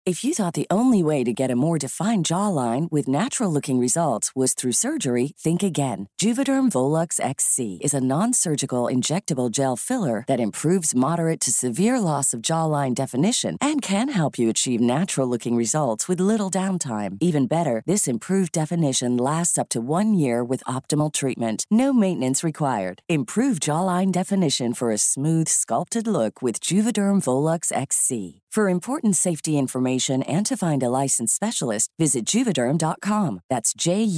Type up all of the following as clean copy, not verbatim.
If you thought the only way to get a more defined jawline with natural-looking results was through surgery, think again. Juvederm Volux XC is a non-surgical injectable gel filler that improves moderate to severe loss of jawline definition and can help you achieve natural-looking results with little downtime. Even better, this improved definition lasts up to 1 year with optimal treatment. No maintenance required. Improve jawline definition for a smooth, sculpted look with Juvederm Volux XC. For important safety information and to find a licensed specialist, visit Juvederm.com. That's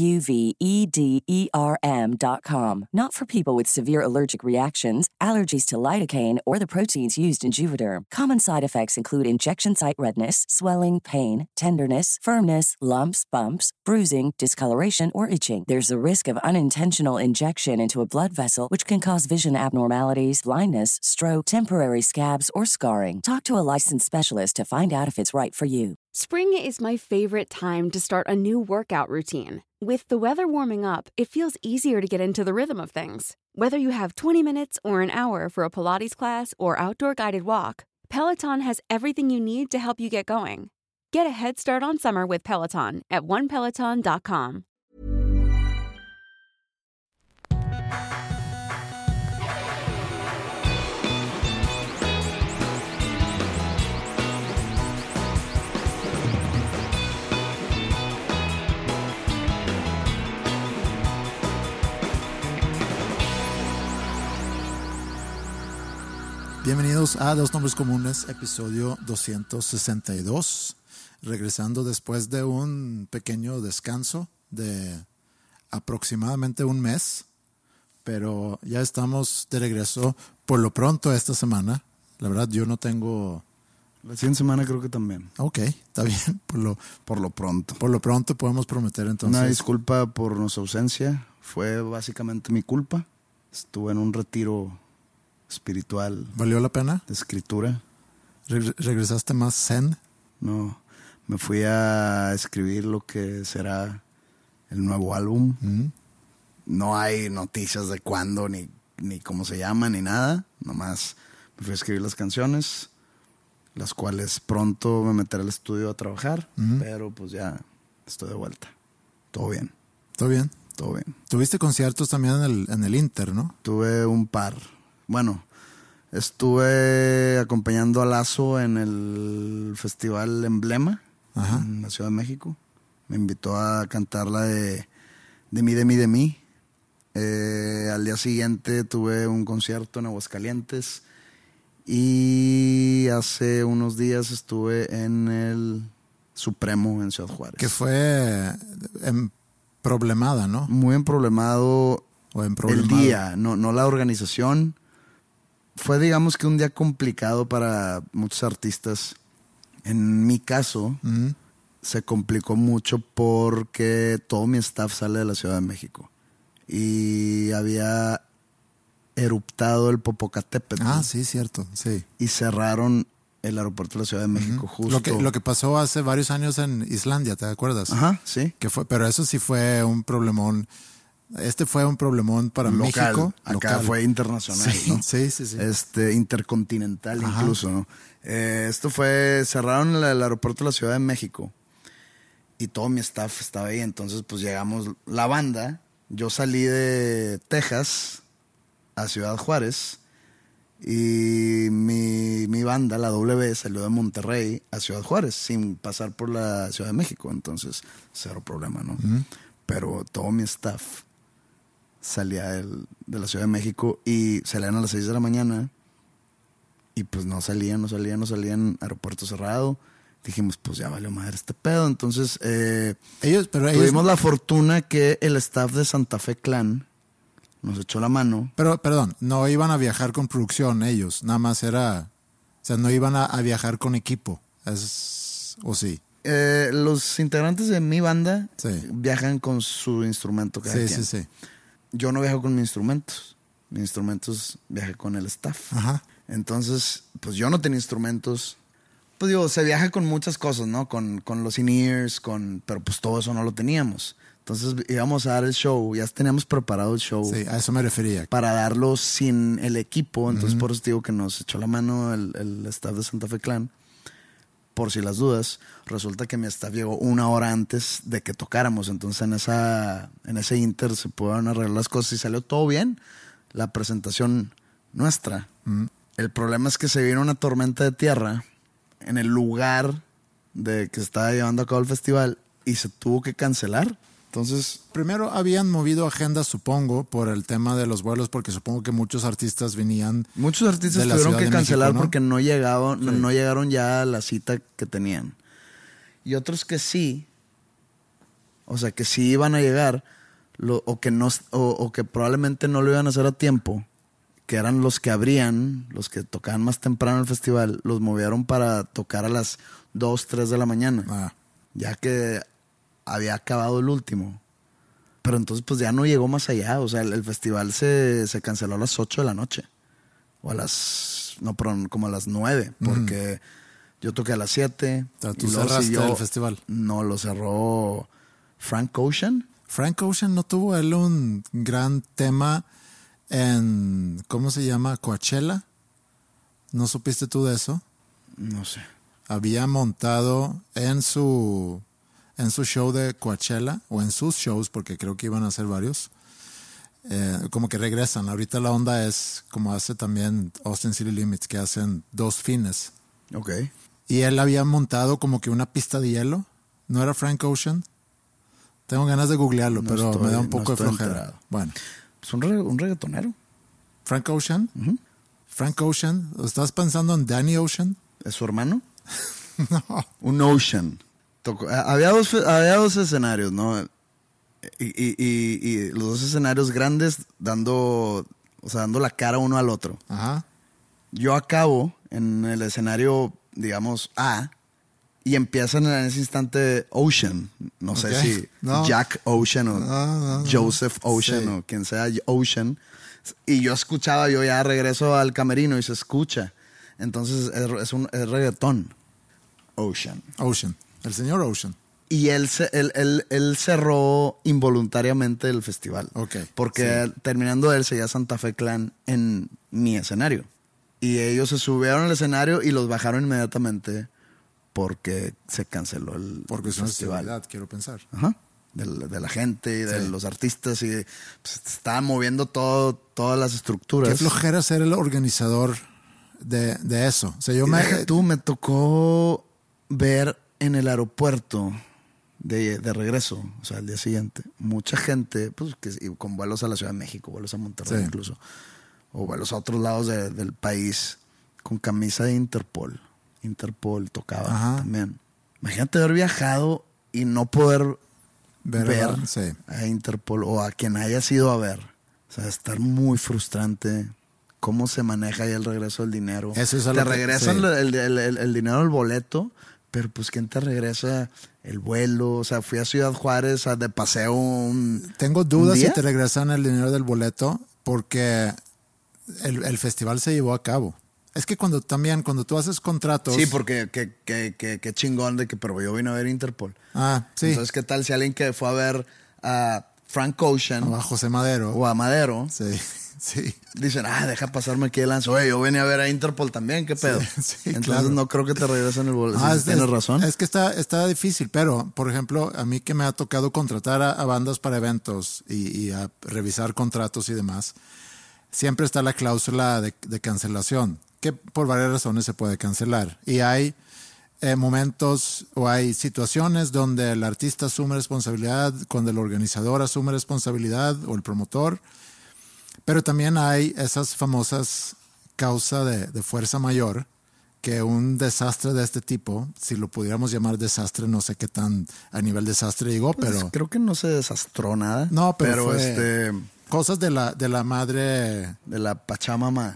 JUVEDERM.com. Not for people with severe allergic reactions, allergies to lidocaine, or the proteins used in Juvederm. Common side effects include injection site redness, swelling, pain, tenderness, firmness, lumps, bumps, bruising, discoloration, or itching. There's a risk of unintentional injection into a blood vessel, which can cause vision abnormalities, blindness, stroke, temporary scabs, or scarring. Talk to a licensed specialist to find out if it's right for you. Spring is my favorite time to start a new workout routine. With the weather warming up, it feels easier to get into the rhythm of things. Whether you have 20 minutes or an hour for a Pilates class or outdoor guided walk, Peloton has everything you need to help you get going. Get a head start on summer with Peloton at onepeloton.com. Bienvenidos a Dos Nombres Comunes, episodio 262. Regresando después de un pequeño descanso de aproximadamente un mes, pero ya estamos de regreso por lo pronto esta semana. La verdad, yo no tengo... La siguiente semana creo que también. Ok, está bien. Por lo pronto. Por lo pronto podemos prometer entonces. Una disculpa por nuestra ausencia. Fue básicamente mi culpa. Estuve en un retiro espiritual. ¿Valió la pena? De escritura. ¿Regresaste más zen? No, me fui a escribir lo que será el nuevo álbum. No hay noticias de cuándo, ni cómo se llama, ni nada. Nomás me fui a escribir las canciones, las cuales pronto me meteré al estudio a trabajar. Pero pues ya estoy de vuelta. Todo bien. ¿Todo bien? Todo bien. ¿Tuviste conciertos también en el Inter, no? Tuve un par. Bueno, estuve acompañando a Lazo en el festival Emblema. Ajá. En la Ciudad de México. Me invitó a cantar la de mí. Al día siguiente tuve un concierto en Aguascalientes y hace unos días estuve en el Supremo en Ciudad Juárez. Que fue problemada, ¿no? Muy emproblemado. O emproblemado. El día, no la organización. Fue, digamos que un día complicado para muchos artistas. En mi caso, se complicó mucho porque todo mi staff sale de la Ciudad de México. Y había eruptado el Popocatépetl. Ah, sí, cierto, sí. Y cerraron el aeropuerto de la Ciudad de México justo. Lo que pasó hace varios años en Islandia, ¿te acuerdas? Ajá, sí. Pero eso sí fue un problemón. Este fue un problemón para local. México. Acá local. fue internacional, sí, ¿no? Sí. Intercontinental. Ajá. Incluso, ¿no? Cerraron el aeropuerto de la Ciudad de México y todo mi staff estaba ahí. Entonces, pues llegamos, la banda. Yo salí de Texas a Ciudad Juárez y mi banda, la W, salió de Monterrey a Ciudad Juárez sin pasar por la Ciudad de México. Entonces, cero problema, ¿no? Pero todo mi staff salía de la Ciudad de México y salían a las 6 de la mañana y pues no salían, aeropuerto cerrado. Dijimos, pues ya valió madre este pedo. Entonces, ellos tuvimos la fortuna que el staff de Santa Fe Clan nos echó la mano. Pero, perdón, no iban a viajar con producción ellos, nada más era... O sea, no iban a viajar con equipo, ¿o sí? Los integrantes de mi banda viajan con su instrumento cada quien. Sí. Yo no viajo con mis instrumentos. Mis instrumentos viajan con el staff. Ajá. Entonces, pues yo no tenía instrumentos. Pues digo, se viaja con muchas cosas, ¿no? Con los in-ears, pero pues todo eso no lo teníamos. Entonces íbamos a dar el show, ya teníamos preparado el show. Sí, a eso me refería. Para darlo sin el equipo. Entonces por eso digo que nos echó la mano el staff de Santa Fe Clan. por si las dudas, resulta que mi staff llegó 1 hora antes de que tocáramos. Entonces en ese inter se pudieron arreglar las cosas y salió todo bien. La presentación nuestra. El problema es que se vino una tormenta de tierra en el lugar de que se estaba llevando a cabo el festival y se tuvo que cancelar. Entonces, primero habían movido agendas, supongo, por el tema de los vuelos, porque supongo que muchos artistas venían. Muchos artistas tuvieron que cancelar México, ¿no? Porque no llegaron ya a la cita que tenían. Y otros que sí, o sea, que sí iban a llegar, o que probablemente no lo iban a hacer a tiempo, que eran los que abrían, los que tocaban más temprano el festival, los movieron para tocar a las 2, 3 de la mañana. Ya que había acabado el último. Pero entonces pues ya no llegó más allá. O sea, el festival se canceló a las 8 de la noche. O a las... No, perdón, como a las 9. Porque yo toqué a las 7. O sea, tú cerraste el festival. No, lo cerró Frank Ocean. Frank Ocean no tuvo él un gran tema en... ¿Cómo se llama? Coachella. ¿No supiste tú de eso? No sé. Había montado en su show de Coachella, o en sus shows, porque creo que iban a hacer varios, como que regresan. Ahorita la onda es como hace también Austin City Limits, que hacen 2 fines. Ok. Y él había montado como que una pista de hielo. ¿No era Frank Ocean? Tengo ganas de googlearlo, pero me da un poco de flojera. Enterado. Bueno. Pues un reggaetonero. ¿Frank Ocean? Frank Ocean. ¿Estás pensando en Danny Ocean? ¿Es su hermano? No. Un Ocean. Había dos escenarios, ¿no? Y los 2 escenarios grandes dando la cara uno al otro. Ajá. Yo acabo en el escenario, digamos, A, y empiezan en ese instante Ocean. No sé si Jack Ocean o Joseph Ocean o quien sea Ocean. Y yo escuchaba, yo ya regreso al camerino y se escucha. Entonces es reggaetón. Ocean. El señor Ocean. Y él cerró involuntariamente el festival. Okay. Porque terminando él seguía Santa Fe Clan en mi escenario. Y ellos se subieron al escenario y los bajaron inmediatamente porque se canceló el porque es una festival. seguridad, quiero pensar. Ajá. De la gente y de los artistas. Y pues, estaban moviendo todas las estructuras. Qué flojera ser el organizador de eso. O sea, me tocó ver en el aeropuerto de regreso, o sea, al día siguiente, mucha gente, pues, con vuelos a la Ciudad de México, vuelos a Monterrey incluso, o vuelos a otros lados del país, con camisa de Interpol. Interpol tocaba también. Imagínate haber viajado y no poder ver a Interpol o a quien hayas ido a ver. O sea, estar muy frustrante. Cómo se maneja ahí el regreso del dinero. Eso es te regresan el dinero del boleto, pero pues ¿quién te regresa el vuelo? O sea, fui a Ciudad Juárez de paseo Tengo dudas si te regresan el dinero del boleto, porque el festival se llevó a cabo. Es que cuando tú haces contratos... Sí, porque qué chingón de que, pero yo vine a ver Interpol. Sí. Entonces, ¿qué tal si alguien que fue a ver a Frank Ocean... O a José Madero. O a Madero... Sí. Dicen, deja pasarme aquí el lanzo. Oye, yo venía a ver a Interpol también, ¿qué pedo? Sí, entonces claro. No creo que te regresen el boleto. Tienes razón. Es que está difícil, pero, por ejemplo, a mí que me ha tocado contratar a bandas para eventos y a revisar contratos y demás, siempre está la cláusula de cancelación, que por varias razones se puede cancelar. Y hay momentos o hay situaciones donde el artista asume responsabilidad, cuando el organizador asume responsabilidad o el promotor. Pero también hay esas famosas causas de fuerza mayor, que un desastre de este tipo, si lo pudiéramos llamar desastre, no sé qué tan a nivel desastre llegó, pues pero... Creo que no se desastró nada. No, pero fue cosas de la madre... De la Pachamama.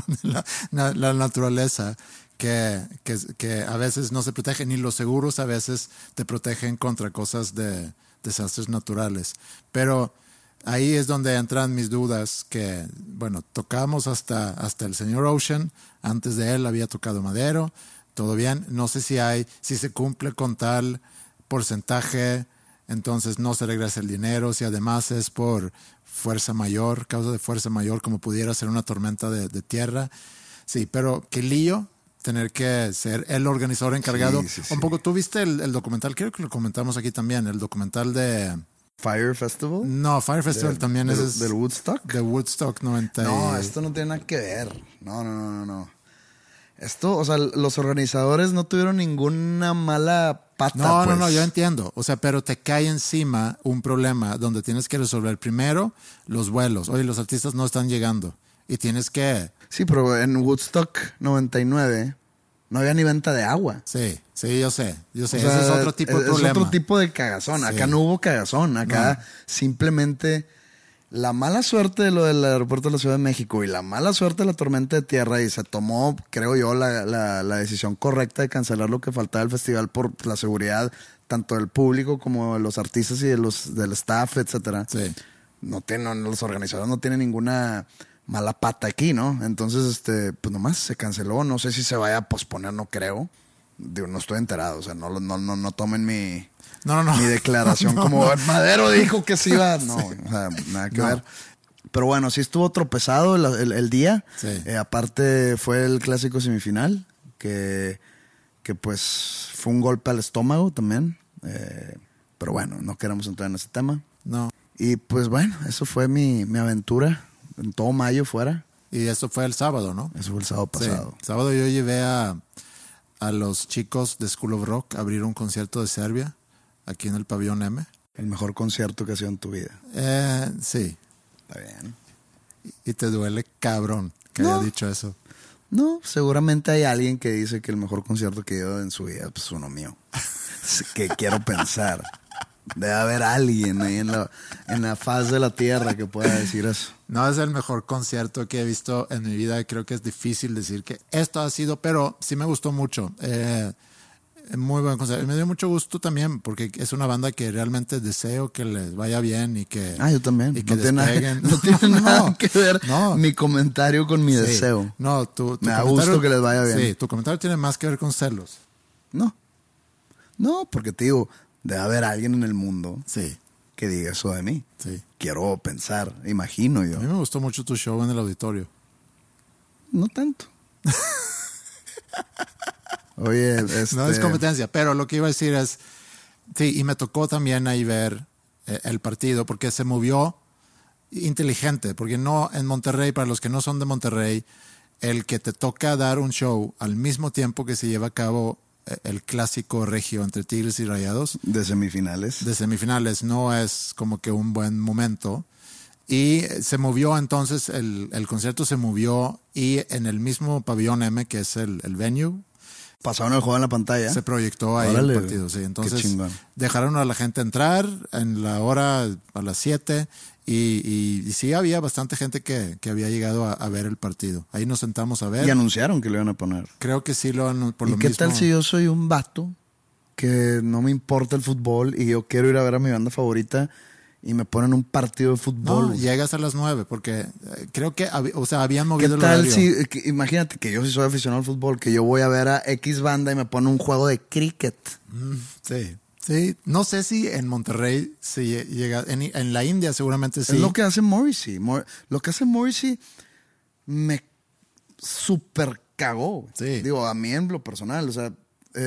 la naturaleza, que a veces no se protegen, ni los seguros a veces te protegen contra cosas de desastres naturales. Pero... ahí es donde entran mis dudas, que, bueno, tocamos hasta el señor Ocean, antes de él había tocado Madero, todo bien, no sé si se cumple con tal porcentaje, entonces no se regresa el dinero, si además es por fuerza mayor, causa de fuerza mayor, como pudiera ser una tormenta de tierra, sí, pero qué lío tener que ser el organizador encargado. Sí. Un poco, ¿tú viste el documental? Creo que lo comentamos aquí también, el documental de... Fire Festival. No, Fire Festival también es... ¿Del Woodstock? De Woodstock 90. No, esto no tiene nada que ver. No. Esto, o sea, los organizadores no tuvieron ninguna mala pata. No, yo entiendo. O sea, pero te cae encima un problema donde tienes que resolver primero los vuelos. Oye, los artistas no están llegando. Y tienes que... Sí, pero en Woodstock 99 no había ni venta de agua. Sí, yo sé. O sea, ese es otro tipo de problema. Es otro tipo de cagazón. Sí. Acá no hubo cagazón. Acá simplemente la mala suerte de lo del aeropuerto de la Ciudad de México y la mala suerte de la tormenta de tierra, y se tomó, creo yo, la decisión correcta de cancelar lo que faltaba del festival por la seguridad tanto del público como de los artistas y del staff, etcétera. Sí. Los organizadores no tienen ninguna mala pata aquí, ¿no? Entonces, pues nomás se canceló. No sé si se vaya a posponer, no creo. Digo, no estoy enterado. O sea, no tomen mi declaración como Madero dijo que sí iba. No, o sea, nada que ver. Pero bueno, sí estuvo tropezado el día. Sí. Aparte fue el clásico semifinal, que pues fue un golpe al estómago también. Pero bueno, no queremos entrar en ese tema. No. Y pues bueno, eso fue mi aventura. En todo mayo fuera. Y eso fue el sábado, ¿no? Eso fue el sábado pasado. Sí. El sábado yo llevé a los chicos de School of Rock a abrir un concierto de Serbia aquí en el Pabellón M. El mejor concierto que ha sido en tu vida. Sí. Está bien. Y te duele cabrón que haya dicho eso. No, seguramente hay alguien que dice que el mejor concierto que dio en su vida pues, es uno mío. Que quiero pensar. Debe haber alguien ahí en la faz de la tierra que pueda decir eso. No es el mejor concierto que he visto en mi vida. Creo que es difícil decir que esto ha sido, pero sí me gustó mucho. Muy buen concierto. Me dio mucho gusto también porque es una banda que realmente deseo que les vaya bien y que... yo también. Y que no tiene despeguen. nada que ver mi comentario con mi deseo. No, tu me da gusto que les vaya bien. Sí, tu comentario tiene más que ver con celos. No, porque te digo, debe haber alguien en el mundo Sí. que diga eso de mí. Sí. Quiero pensar, imagino yo. A mí me gustó mucho tu show en el auditorio. No tanto. Oye, No es competencia, pero lo que iba a decir es, sí, y me tocó también ahí ver el partido, porque se movió inteligente, porque no en Monterrey, para los que no son de Monterrey, el que te toca dar un show al mismo tiempo que se lleva a cabo el clásico regio entre Tigres y Rayados. De semifinales. De semifinales, no es como que un buen momento. Y se movió entonces, el concierto se movió y en el mismo Pabellón M, que es el venue, pasaron el juego en la pantalla. se proyectó ahí el partido, sí. Entonces dejaron a la gente entrar en la hora a las 7 y sí había bastante gente que había llegado a ver el partido. Ahí nos sentamos a ver. Y anunciaron que lo iban a poner. Creo que sí por lo mismo. ¿Y qué tal si yo soy un vato que no me importa el fútbol y yo quiero ir a ver a mi banda favorita y me ponen un partido de fútbol? No, llegas a las 9 porque creo que habían movido el ¿Qué tal horario. imagínate que yo sí soy aficionado al fútbol, que yo voy a ver a X banda y me ponen un juego de cricket? Sí, no sé si en Monterrey se llega, en la India seguramente sí. Es lo que hace Morrissey. Lo que hace Morrissey me super cagó. Sí. Digo, a mí en lo personal, o sea,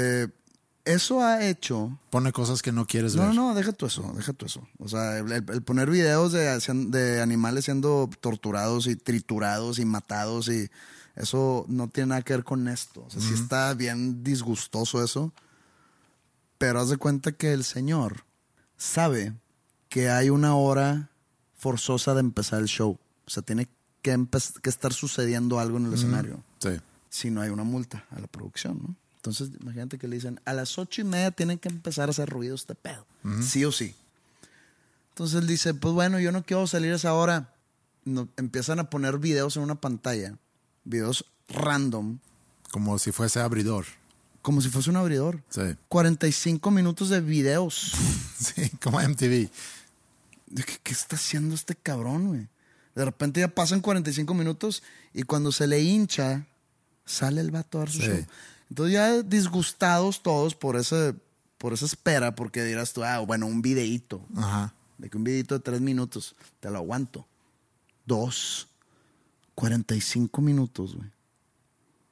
eso ha hecho... Pone cosas que no quieres ver. No, deja tú eso. O sea, el poner videos de animales siendo torturados y triturados y matados, y eso no tiene nada que ver con esto. O sea, sí está bien disgustoso eso. Pero haz de cuenta que el señor sabe que hay una hora forzosa de empezar el show. O sea, tiene que estar sucediendo algo en el escenario. Sí. Si no hay una multa a la producción, ¿no? Entonces, imagínate que le dicen, a las 8:30 tienen que empezar a hacer ruido este pedo. Sí o sí. Entonces él dice, pues bueno, yo no quiero salir a esa hora. No, empiezan a poner videos en una pantalla. Videos random. Como si fuese abridor. Como si fuese un abridor. Sí. 45 minutos de videos. Sí, como MTV. ¿Qué está haciendo este cabrón, güey? De repente ya pasan 45 minutos y cuando se le hincha, sale el vato a dar su show. Entonces ya disgustados todos por esa espera, porque dirás tú, bueno, un videíto. Ajá. De que un videíto de 3 minutos, te lo aguanto. 45 minutos, güey.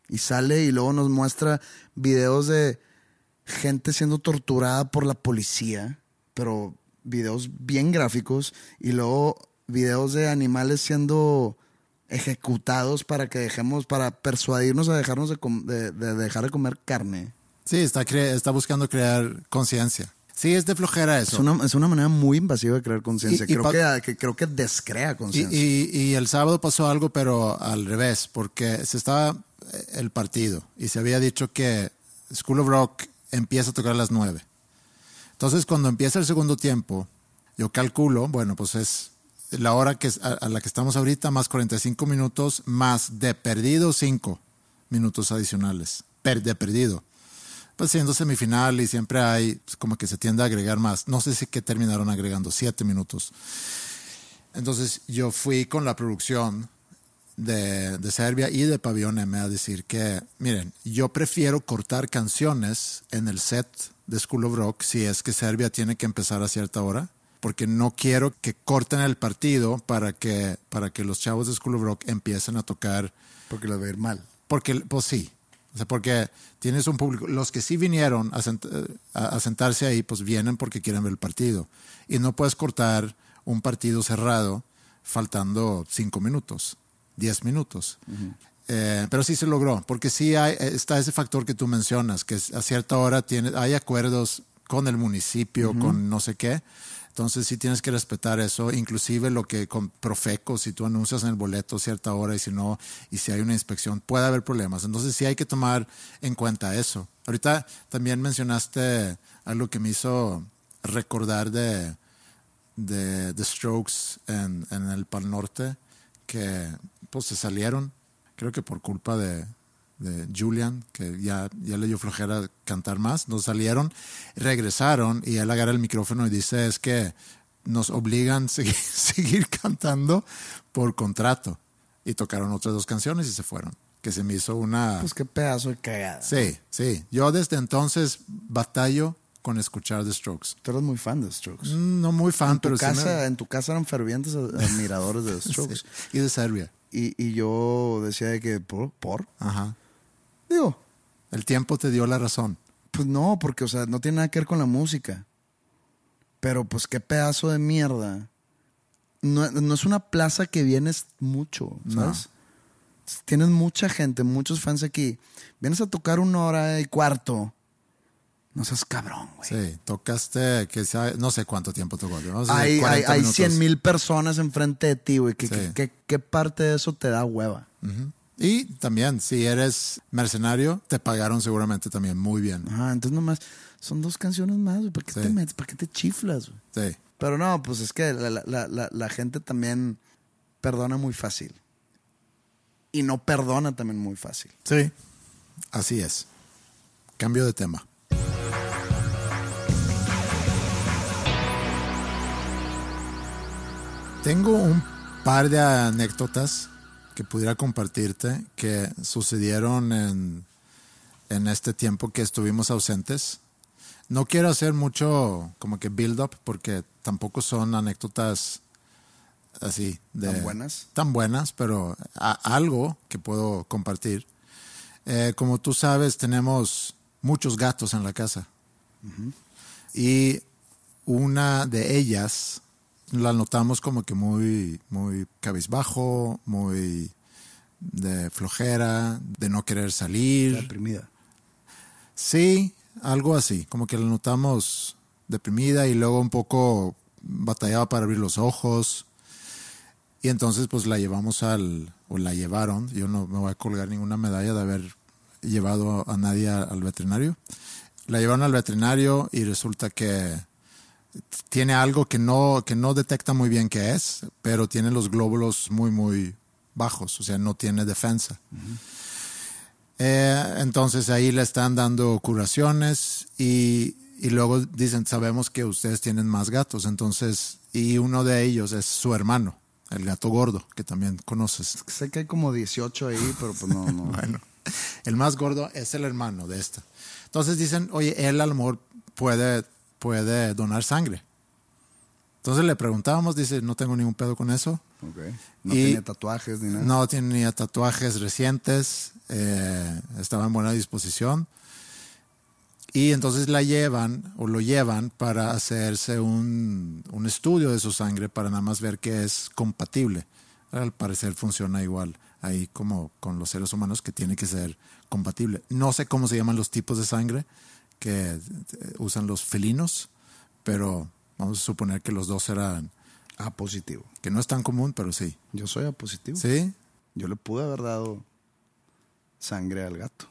Y sale y luego nos muestra videos de gente siendo torturada por la policía, pero videos bien gráficos, y luego videos de animales siendo ejecutados para persuadirnos a dejarnos de dejar de comer carne. Sí, está buscando crear conciencia. Sí, es de flojera eso. Es una manera muy invasiva de crear conciencia. Creo que descrea conciencia. Y el sábado pasó algo, pero al revés, porque se estaba el partido y se había dicho que School of Rock empieza a tocar a las 9. Entonces, cuando empieza el segundo tiempo, yo calculo, bueno, pues es la hora a la que estamos ahorita, más 45 minutos, más de perdido 5 minutos adicionales. De perdido. Pues siendo semifinal y siempre hay, pues, como que se tiende a agregar más. No sé si que terminaron agregando 7 minutos. Entonces yo fui con la producción de Serbia y de Pabellón M a decir que, miren, yo prefiero cortar canciones en el set de School of Rock si es que Serbia tiene que empezar a cierta hora, porque no quiero que corten el partido para que los chavos de School of Rock empiecen a tocar. Porque les va a ir mal. Porque, pues sí. O sea, porque tienes un público. Los que sí vinieron a sentarse ahí, pues vienen porque quieren ver el partido. Y no puedes cortar un partido cerrado faltando 5 minutos, 10 minutos. Uh-huh. Pero sí se logró, porque sí está ese factor que tú mencionas, que a cierta hora hay acuerdos con el municipio, uh-huh, con no sé qué. Entonces sí tienes que respetar eso, inclusive lo que con Profeco, si tú anuncias en el boleto a cierta hora y si hay una inspección, puede haber problemas. Entonces sí hay que tomar en cuenta eso. Ahorita también mencionaste algo que me hizo recordar de The Strokes en el Pal Norte, que pues se salieron, creo que por culpa de Julian, que ya le dio flojera cantar más. Nos salieron, regresaron y él agarra el micrófono y dice es que nos obligan a seguir cantando por contrato. Y tocaron otras 2 canciones y se fueron. Que se me hizo una... Pues qué pedazo de cagada. Sí. Yo desde entonces batallo con escuchar The Strokes. Tú eres muy fan de The Strokes. No muy fan, pero en tu casa eran fervientes admiradores de The Strokes. Sí. Y de Serbia. Y yo decía de que ¿por? Ajá. Digo, el tiempo te dio la razón. Pues no, porque, o sea, no tiene nada que ver con la música. Pero, pues, qué pedazo de mierda. No es una plaza que vienes mucho, ¿sabes? No. Tienes mucha gente, muchos fans aquí. Vienes a tocar 1 hora y cuarto. No seas cabrón, güey. Sí, tocaste, no sé cuánto tiempo tocó. No sé, hay 100,000 personas enfrente de ti, güey. ¿Qué parte de eso te da hueva? Uh-huh. Y también, si eres mercenario, te pagaron seguramente también muy bien. Ajá, entonces nomás son 2 canciones más, güey. ¿Para qué te metes? ¿Para qué te chiflas, güey? Sí. Pero no, pues es que la gente también perdona muy fácil. Y no perdona también muy fácil. Sí, así es. Cambio de tema. Tengo un par de anécdotas que pudiera compartirte que sucedieron en este tiempo que estuvimos ausentes. No quiero hacer mucho como que build up porque tampoco son anécdotas así tan buenas, pero algo que puedo compartir. Como tú sabes, tenemos muchos gatos en la casa. Uh-huh. Y una de ellas la notamos como que muy, muy cabizbajo, muy de flojera, de no querer salir. Deprimida. Sí, algo así, como que la notamos deprimida y luego un poco batallaba para abrir los ojos. Y entonces pues la llevaron, yo no me voy a colgar ninguna medalla de haber llevado a nadie al veterinario. La llevaron al veterinario y resulta que tiene algo que no detecta muy bien qué es, pero tiene los glóbulos muy, muy bajos, o sea, no tiene defensa. Uh-huh. Entonces ahí le están dando curaciones y luego dicen, sabemos que ustedes tienen más gatos, entonces, y uno de ellos es su hermano, el gato gordo, que también conoces. Sé que hay como 18 ahí, pero pues no. Bueno, el más gordo es el hermano de esta. Entonces dicen, oye, él a lo mejor puede donar sangre. Entonces le preguntábamos, dice, no tengo ningún pedo con eso. Okay. No tenía tatuajes ni nada. No tenía tatuajes recientes, estaba en buena disposición. Y entonces la llevan o lo llevan para hacerse un estudio de su sangre para nada más ver que es compatible. Al parecer funciona igual ahí como con los seres humanos, que tiene que ser compatible. No sé cómo se llaman los tipos de sangre que usan los felinos, pero vamos a suponer que los dos eran A positivo. Que no es tan común, pero sí. Yo soy A positivo. ¿Sí? Yo le pude haber dado sangre al gato.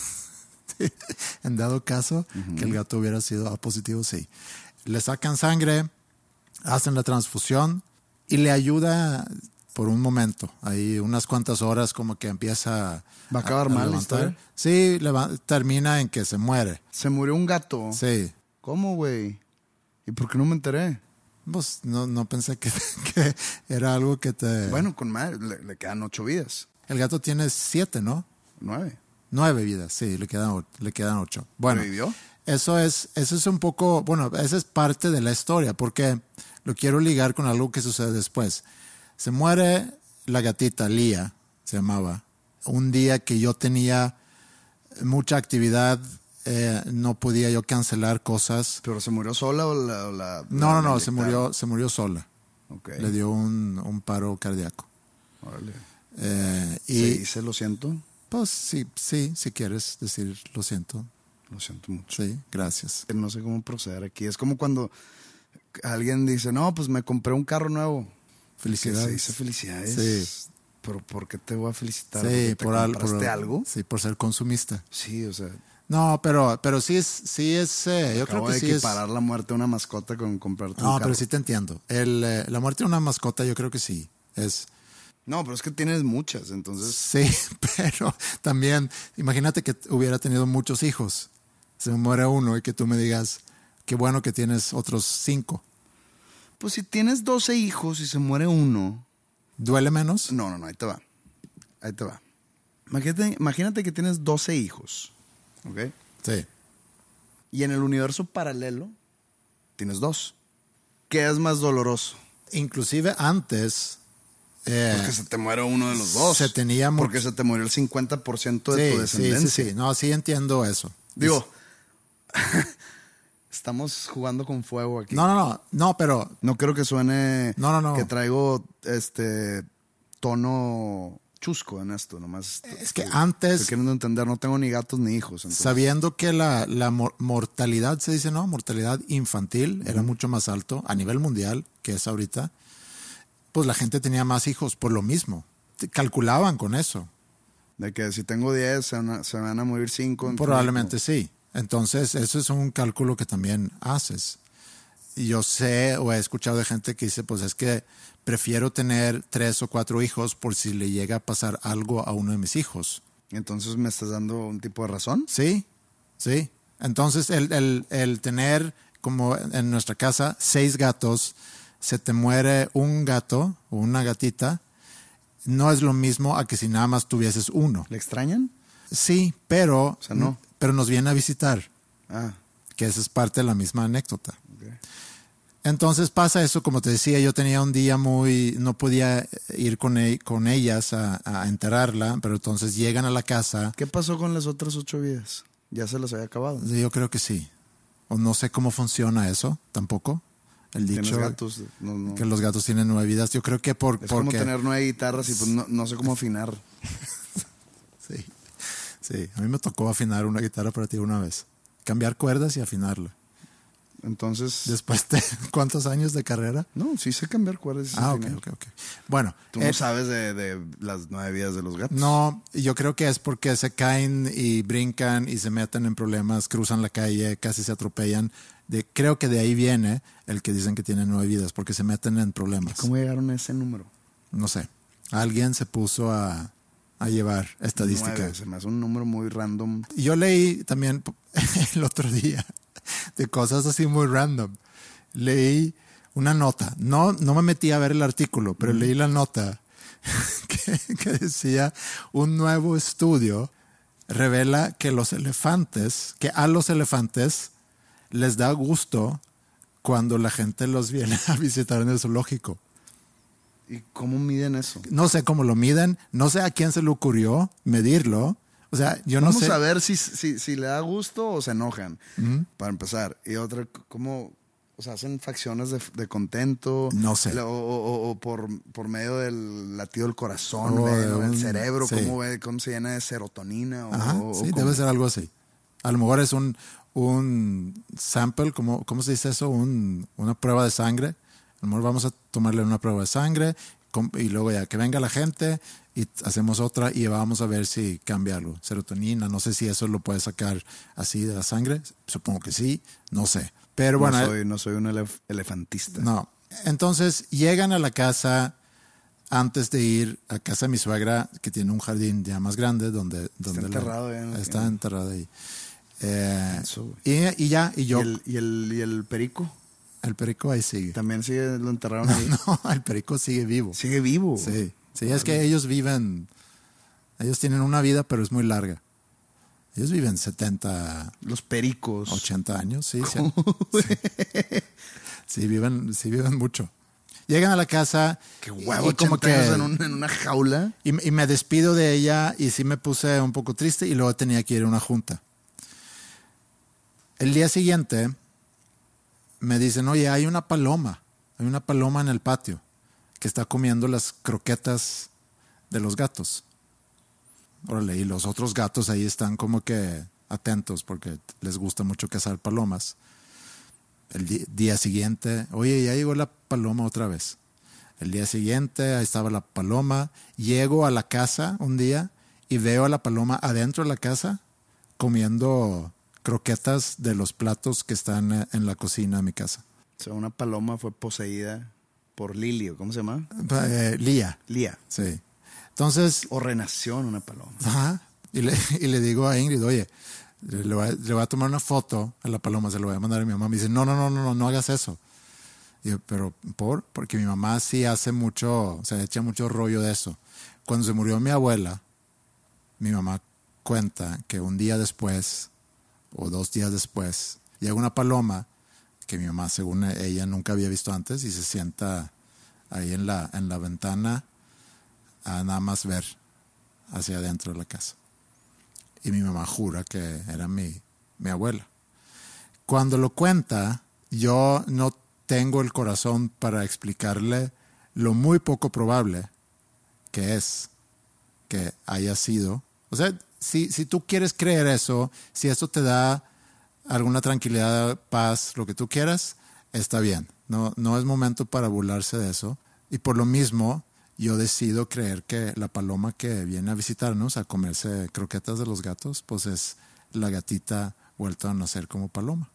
En dado caso que el gato hubiera sido A positivo, sí. Le sacan sangre, hacen la transfusión y le ayuda por un momento. Ahí unas cuantas horas como que empieza ¿Va a acabar mal levantar. la historia? Sí, termina en que se muere. Se murió un gato. Sí. ¿Cómo, güey? ¿Y por qué no me enteré? Pues no pensé que era algo que te... Bueno, con madre, le quedan 8 vidas. El gato tiene 7, ¿no? 9. 9 vidas, sí, le quedan 8. Bueno, ¿Vivió? eso es un poco, bueno, esa es parte de la historia, porque lo quiero ligar con algo que sucede después. Se muere la gatita, Lía, se llamaba. Un día que yo tenía mucha actividad, no podía yo cancelar cosas. ¿Pero se murió sola o la No, se murió sola. Okay. Le dio un paro cardíaco. Órale. Y ¿Se dice lo siento? pues sí, si quieres decir lo siento. Lo siento mucho. Sí, gracias. No sé cómo proceder aquí. Es como cuando alguien dice, no, pues me compré un carro nuevo. Felicidades. Se dice felicidades. Sí. ¿Pero por qué te voy a felicitar? Sí, ¿Te compraste algo? Sí, por ser consumista. Sí, o sea... No, pero sí es yo creo que de sí es... equiparar la muerte de una mascota con comprarte un No, carro. pero sí te entiendo. La muerte de una mascota yo creo que sí. No, pero es que tienes muchas, entonces... Sí, pero también imagínate que hubiera tenido muchos hijos. Se muere uno y que tú me digas, qué bueno que tienes otros 5. Pues si tienes 12 hijos y se muere uno... ¿Duele menos? No, ahí te va. Imagínate que tienes 12 hijos, ¿ok? Sí. Y en el universo paralelo tienes 2. ¿Qué es más doloroso? Inclusive antes... Porque se te muere uno de los dos. Se tenía porque se te murió el 50% de tu descendencia. Sí. No, sí entiendo eso. Digo, estamos jugando con fuego aquí. No, pero... No quiero que suene No. que traigo tono chusco en esto, nomás. Es que antes... Queriendo entender, no tengo ni gatos ni hijos. Entonces. Sabiendo que la mortalidad, se dice, ¿no? Mortalidad infantil era mucho más alto a nivel mundial que es ahorita. Pues la gente tenía más hijos por lo mismo. Calculaban con eso. De que si tengo 10, se van a morir 5. Probablemente sí. Entonces, eso es un cálculo que también haces. Y yo sé o he escuchado de gente que dice, pues es que prefiero tener 3 o 4 hijos por si le llega a pasar algo a uno de mis hijos. Entonces, ¿me estás dando un tipo de razón? Sí. Entonces, el tener, como en nuestra casa, 6 gatos, se te muere un gato o una gatita, no es lo mismo a que si nada más tuvieses uno. ¿Le extrañan? Sí, pero, o sea, no. Pero nos viene a visitar. Ah. Que esa es parte de la misma anécdota. Okay. Entonces pasa eso, como te decía, yo tenía un día no podía ir con ellas a enterrarla, pero entonces llegan a la casa. ¿Qué pasó con las otras 8 vidas? ¿Ya se las había acabado? Yo creo que sí. O no sé cómo funciona eso tampoco. El dicho gatos? No. Que los gatos tienen 9 vidas. Yo creo que es como tener 9 guitarras y pues no sé cómo afinar. Sí, a mí me tocó afinar una guitarra para ti una vez. Cambiar cuerdas y afinarla. Entonces... ¿Después de cuántos años de carrera? No, sí sé cambiar cuerdas. Ok. Bueno. Tú no sabes de las 9 vidas de los gatos. No, yo creo que es porque se caen y brincan y se meten en problemas, cruzan la calle, casi se atropellan. Creo que de ahí viene el que dicen que tienen 9 vidas, porque se meten en problemas. ¿Cómo llegaron a ese número? No sé. Alguien se puso a llevar estadística. 9, se me hace un número muy random. Y yo leí también el otro día de cosas así muy random. Leí una nota. No me metí a ver el artículo, pero leí la nota que decía: un nuevo estudio revela que a los elefantes les da gusto cuando la gente los viene a visitar en el zoológico. ¿Y cómo miden eso? No sé cómo lo miden, no sé a quién se le ocurrió medirlo. O sea, yo no sé. Vamos a ver si le da gusto o se enojan, para empezar. Y otra, ¿cómo? O sea, hacen facciones de contento. No sé. O por medio del latido del corazón, el cerebro, sí. ¿Cómo se llena de serotonina? Sí, debe ser algo así. A lo mejor es un sample, ¿cómo se dice eso? Una prueba de sangre. A lo mejor vamos a tomarle una prueba de sangre y luego ya que venga la gente y hacemos otra y vamos a ver si cambia algo. Serotonina, no sé si eso lo puede sacar así de la sangre. Supongo que sí, no sé. Pero bueno. No soy un elefantista. No. Entonces llegan a la casa antes de ir a casa de mi suegra, que tiene un jardín ya más grande donde está enterrado. Está enterrado ahí. Eso, y yo. ¿Y el perico? El perico ahí sigue. ¿También lo enterraron ahí? No, el perico sigue vivo. ¿Sigue vivo? Sí, es que ellos tienen una vida, pero es muy larga. Ellos viven 70... Los pericos. 80 años, sí. Sí, viven mucho. Llegan a la casa. Qué huevo, 80 años en una jaula. Y me despido de ella y sí me puse un poco triste y luego tenía que ir a una junta. El día siguiente me dicen, oye, hay una paloma en el patio que está comiendo las croquetas de los gatos. Órale, y los otros gatos ahí están como que atentos porque les gusta mucho cazar palomas. El día siguiente, oye, ya llegó la paloma otra vez. El día siguiente, ahí estaba la paloma. Llego a la casa un día y veo a la paloma adentro de la casa comiendo croquetas de los platos que están en la cocina de mi casa. O sea, una paloma fue poseída por Lilio, ¿cómo se llama? Lía. Sí. Entonces... O renació una paloma. Ajá. Y le digo a Ingrid, oye, le voy a tomar una foto a la paloma, se lo voy a mandar a mi mamá. Me dice, no hagas eso. Y yo, pero porque mi mamá sí hace mucho, o sea, echa mucho rollo de eso. Cuando se murió mi abuela, mi mamá cuenta que un día después o 2 días después llega una paloma que mi mamá, según ella, nunca había visto antes y se sienta ahí en la ventana a nada más ver hacia adentro de la casa. Y mi mamá jura que era mi abuela. Cuando lo cuenta, yo no tengo el corazón para explicarle lo muy poco probable que es que haya sido. O sea, si tú quieres creer eso, si eso te da alguna tranquilidad, paz, lo que tú quieras, está bien. No es momento para burlarse de eso. Y por lo mismo, yo decido creer que la paloma que viene a visitarnos a comerse croquetas de los gatos, pues es la gatita vuelta a nacer como paloma.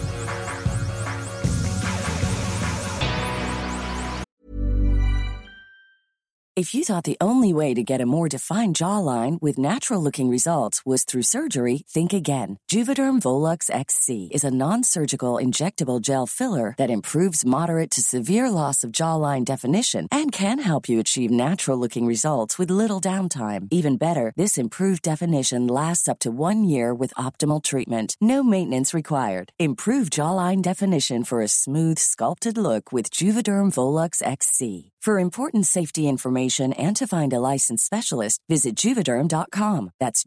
If you thought the only way to get a more defined jawline with natural-looking results was through surgery, think again. Juvederm Volux XC is a non-surgical injectable gel filler that improves moderate to severe loss of jawline definition and can help you achieve natural-looking results with little downtime. Even better, this improved definition lasts up to 1 year with optimal treatment. No maintenance required. Improve jawline definition for a smooth, sculpted look with Juvederm Volux XC. For important safety information and to find a licensed specialist, visit Juvederm.com. That's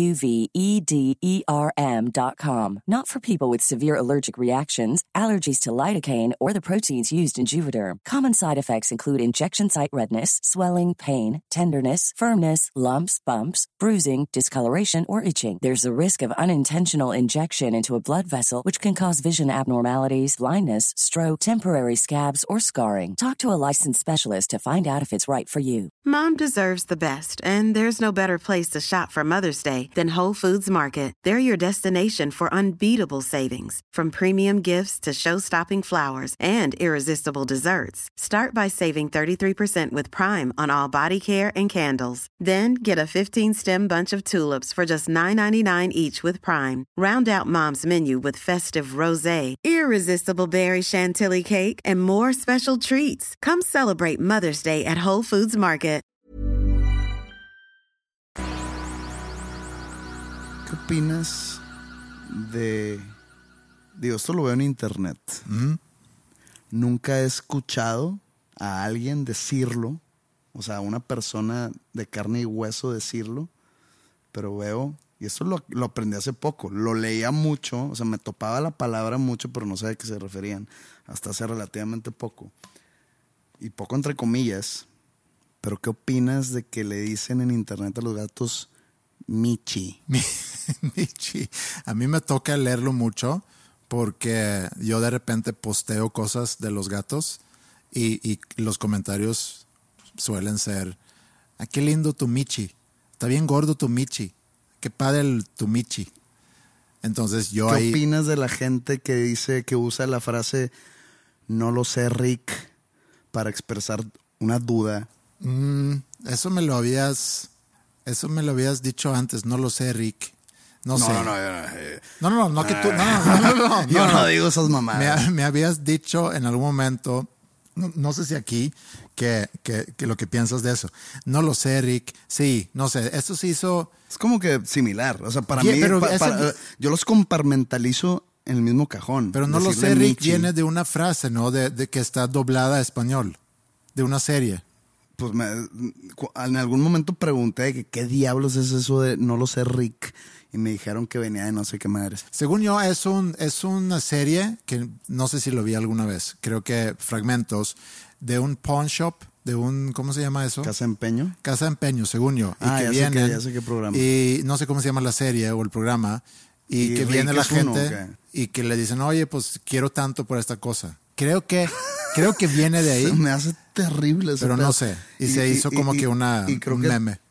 JUVEDERM.com. Not for people with severe allergic reactions, allergies to lidocaine, or the proteins used in Juvederm. Common side effects include injection site redness, swelling, pain, tenderness, firmness, lumps, bumps, bruising, discoloration, or itching. There's a risk of unintentional injection into a blood vessel, which can cause vision abnormalities, blindness, stroke, temporary scabs, or scarring. Talk to a licensed specialist to find out if it's right for you. Mom deserves the best, and there's no better place to shop for Mother's Day than Whole Foods Market. They're your destination for unbeatable savings, from premium gifts to show-stopping flowers and irresistible desserts. Start by saving 33% with Prime on all body care and candles. Then get a 15-stem bunch of tulips for just $9.99 each with Prime. Round out Mom's menu with festive rosé, irresistible berry chantilly cake, and more special treats. Come celebrate Mother's Day at Whole Foods Market. ¿Qué opinas de... Digo, esto lo veo en internet. nunca he escuchado a alguien decirlo, o sea, a una persona de carne y hueso decirlo, pero veo, y eso lo aprendí hace poco, lo leía mucho, o sea, me topaba la palabra mucho, pero no sabía a qué se referían, hasta hace relativamente poco. Y poco entre comillas, pero ¿qué opinas de que le dicen en internet a los gatos Michi? Michi. A mí me toca leerlo mucho porque yo de repente posteo cosas de los gatos y los comentarios suelen ser, ah, qué lindo tu Michi, está bien gordo tu Michi, qué padre tu Michi. Entonces yo ¿Qué opinas de la gente que dice, que usa la frase no lo sé, Rick, para expresar una duda? Eso me lo habías dicho antes, no lo sé, Rick. No sé. No, que tú. No. Yo no digo esas mamadas. Me habías dicho en algún momento, no sé si aquí, que lo que piensas de eso. No lo sé, Rick. Sí, no sé. Esto se hizo. Es como que similar. O sea, para Yeah, mí, pero yo los compartimentalizo en el mismo cajón. Pero no lo Decirle sé, Rick, Michi, viene de una frase, ¿no? De que está doblada a español. De una serie. Pues en algún momento pregunté que qué diablos es eso de no lo sé, Rick. Y me dijeron que venía de no sé qué madres. Según yo, es una serie que no sé si lo vi alguna vez. Creo que fragmentos de un pawn shop, de un, ¿cómo se llama eso? ¿Casa de empeño? Casa de empeño, según yo. Y que ya vienen, ya sé qué programa. Y no sé cómo se llama la serie o el programa. Y que Rick viene la es uno, gente y que le dicen, oye, pues quiero tanto por esta cosa. Creo que viene de ahí. Se me hace terrible ese pero pedo. no sé. Y se hizo como que un meme.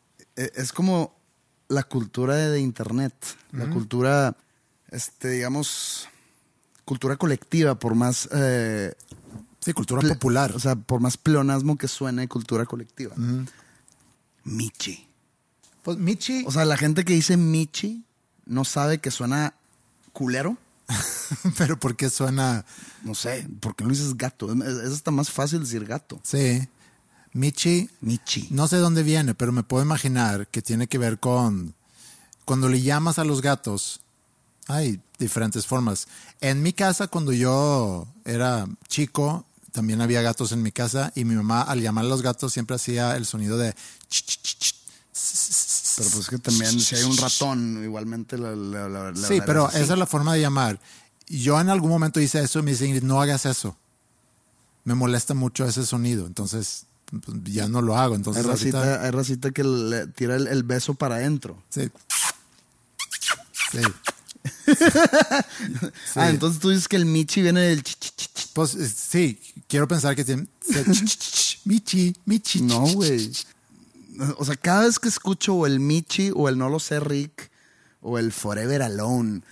Es como la cultura de internet. La cultura, digamos, cultura colectiva, por más... sí, cultura popular. O sea, por más pleonasmo que suene, cultura colectiva. Michi. Pues Michi... O sea, la gente que dice Michi no sabe que suena culero. Pero ¿por qué suena...? No sé, ¿por qué no dices gato? Es hasta más fácil decir gato. Sí. Michi. No sé dónde viene, pero me puedo imaginar que tiene que ver con... Cuando le llamas a los gatos, hay diferentes formas. En mi casa, cuando yo era chico, también había gatos en mi casa y mi mamá, al llamar a los gatos, siempre hacía el sonido de... Pero pues que también si hay un ratón, igualmente sí, pero esa es la forma de llamar. Yo en algún momento hice eso y me dice, Ingrid, no hagas eso. Me molesta mucho ese sonido, entonces pues, ya no lo hago. Entonces, hay racita que le tira el beso para adentro. Sí. Sí. Entonces tú dices que el Michi viene del Pues sí, quiero pensar que tiene Michi. No, güey. O sea, cada vez que escucho o el Michi o el no lo sé, Rick, o el Forever Alone,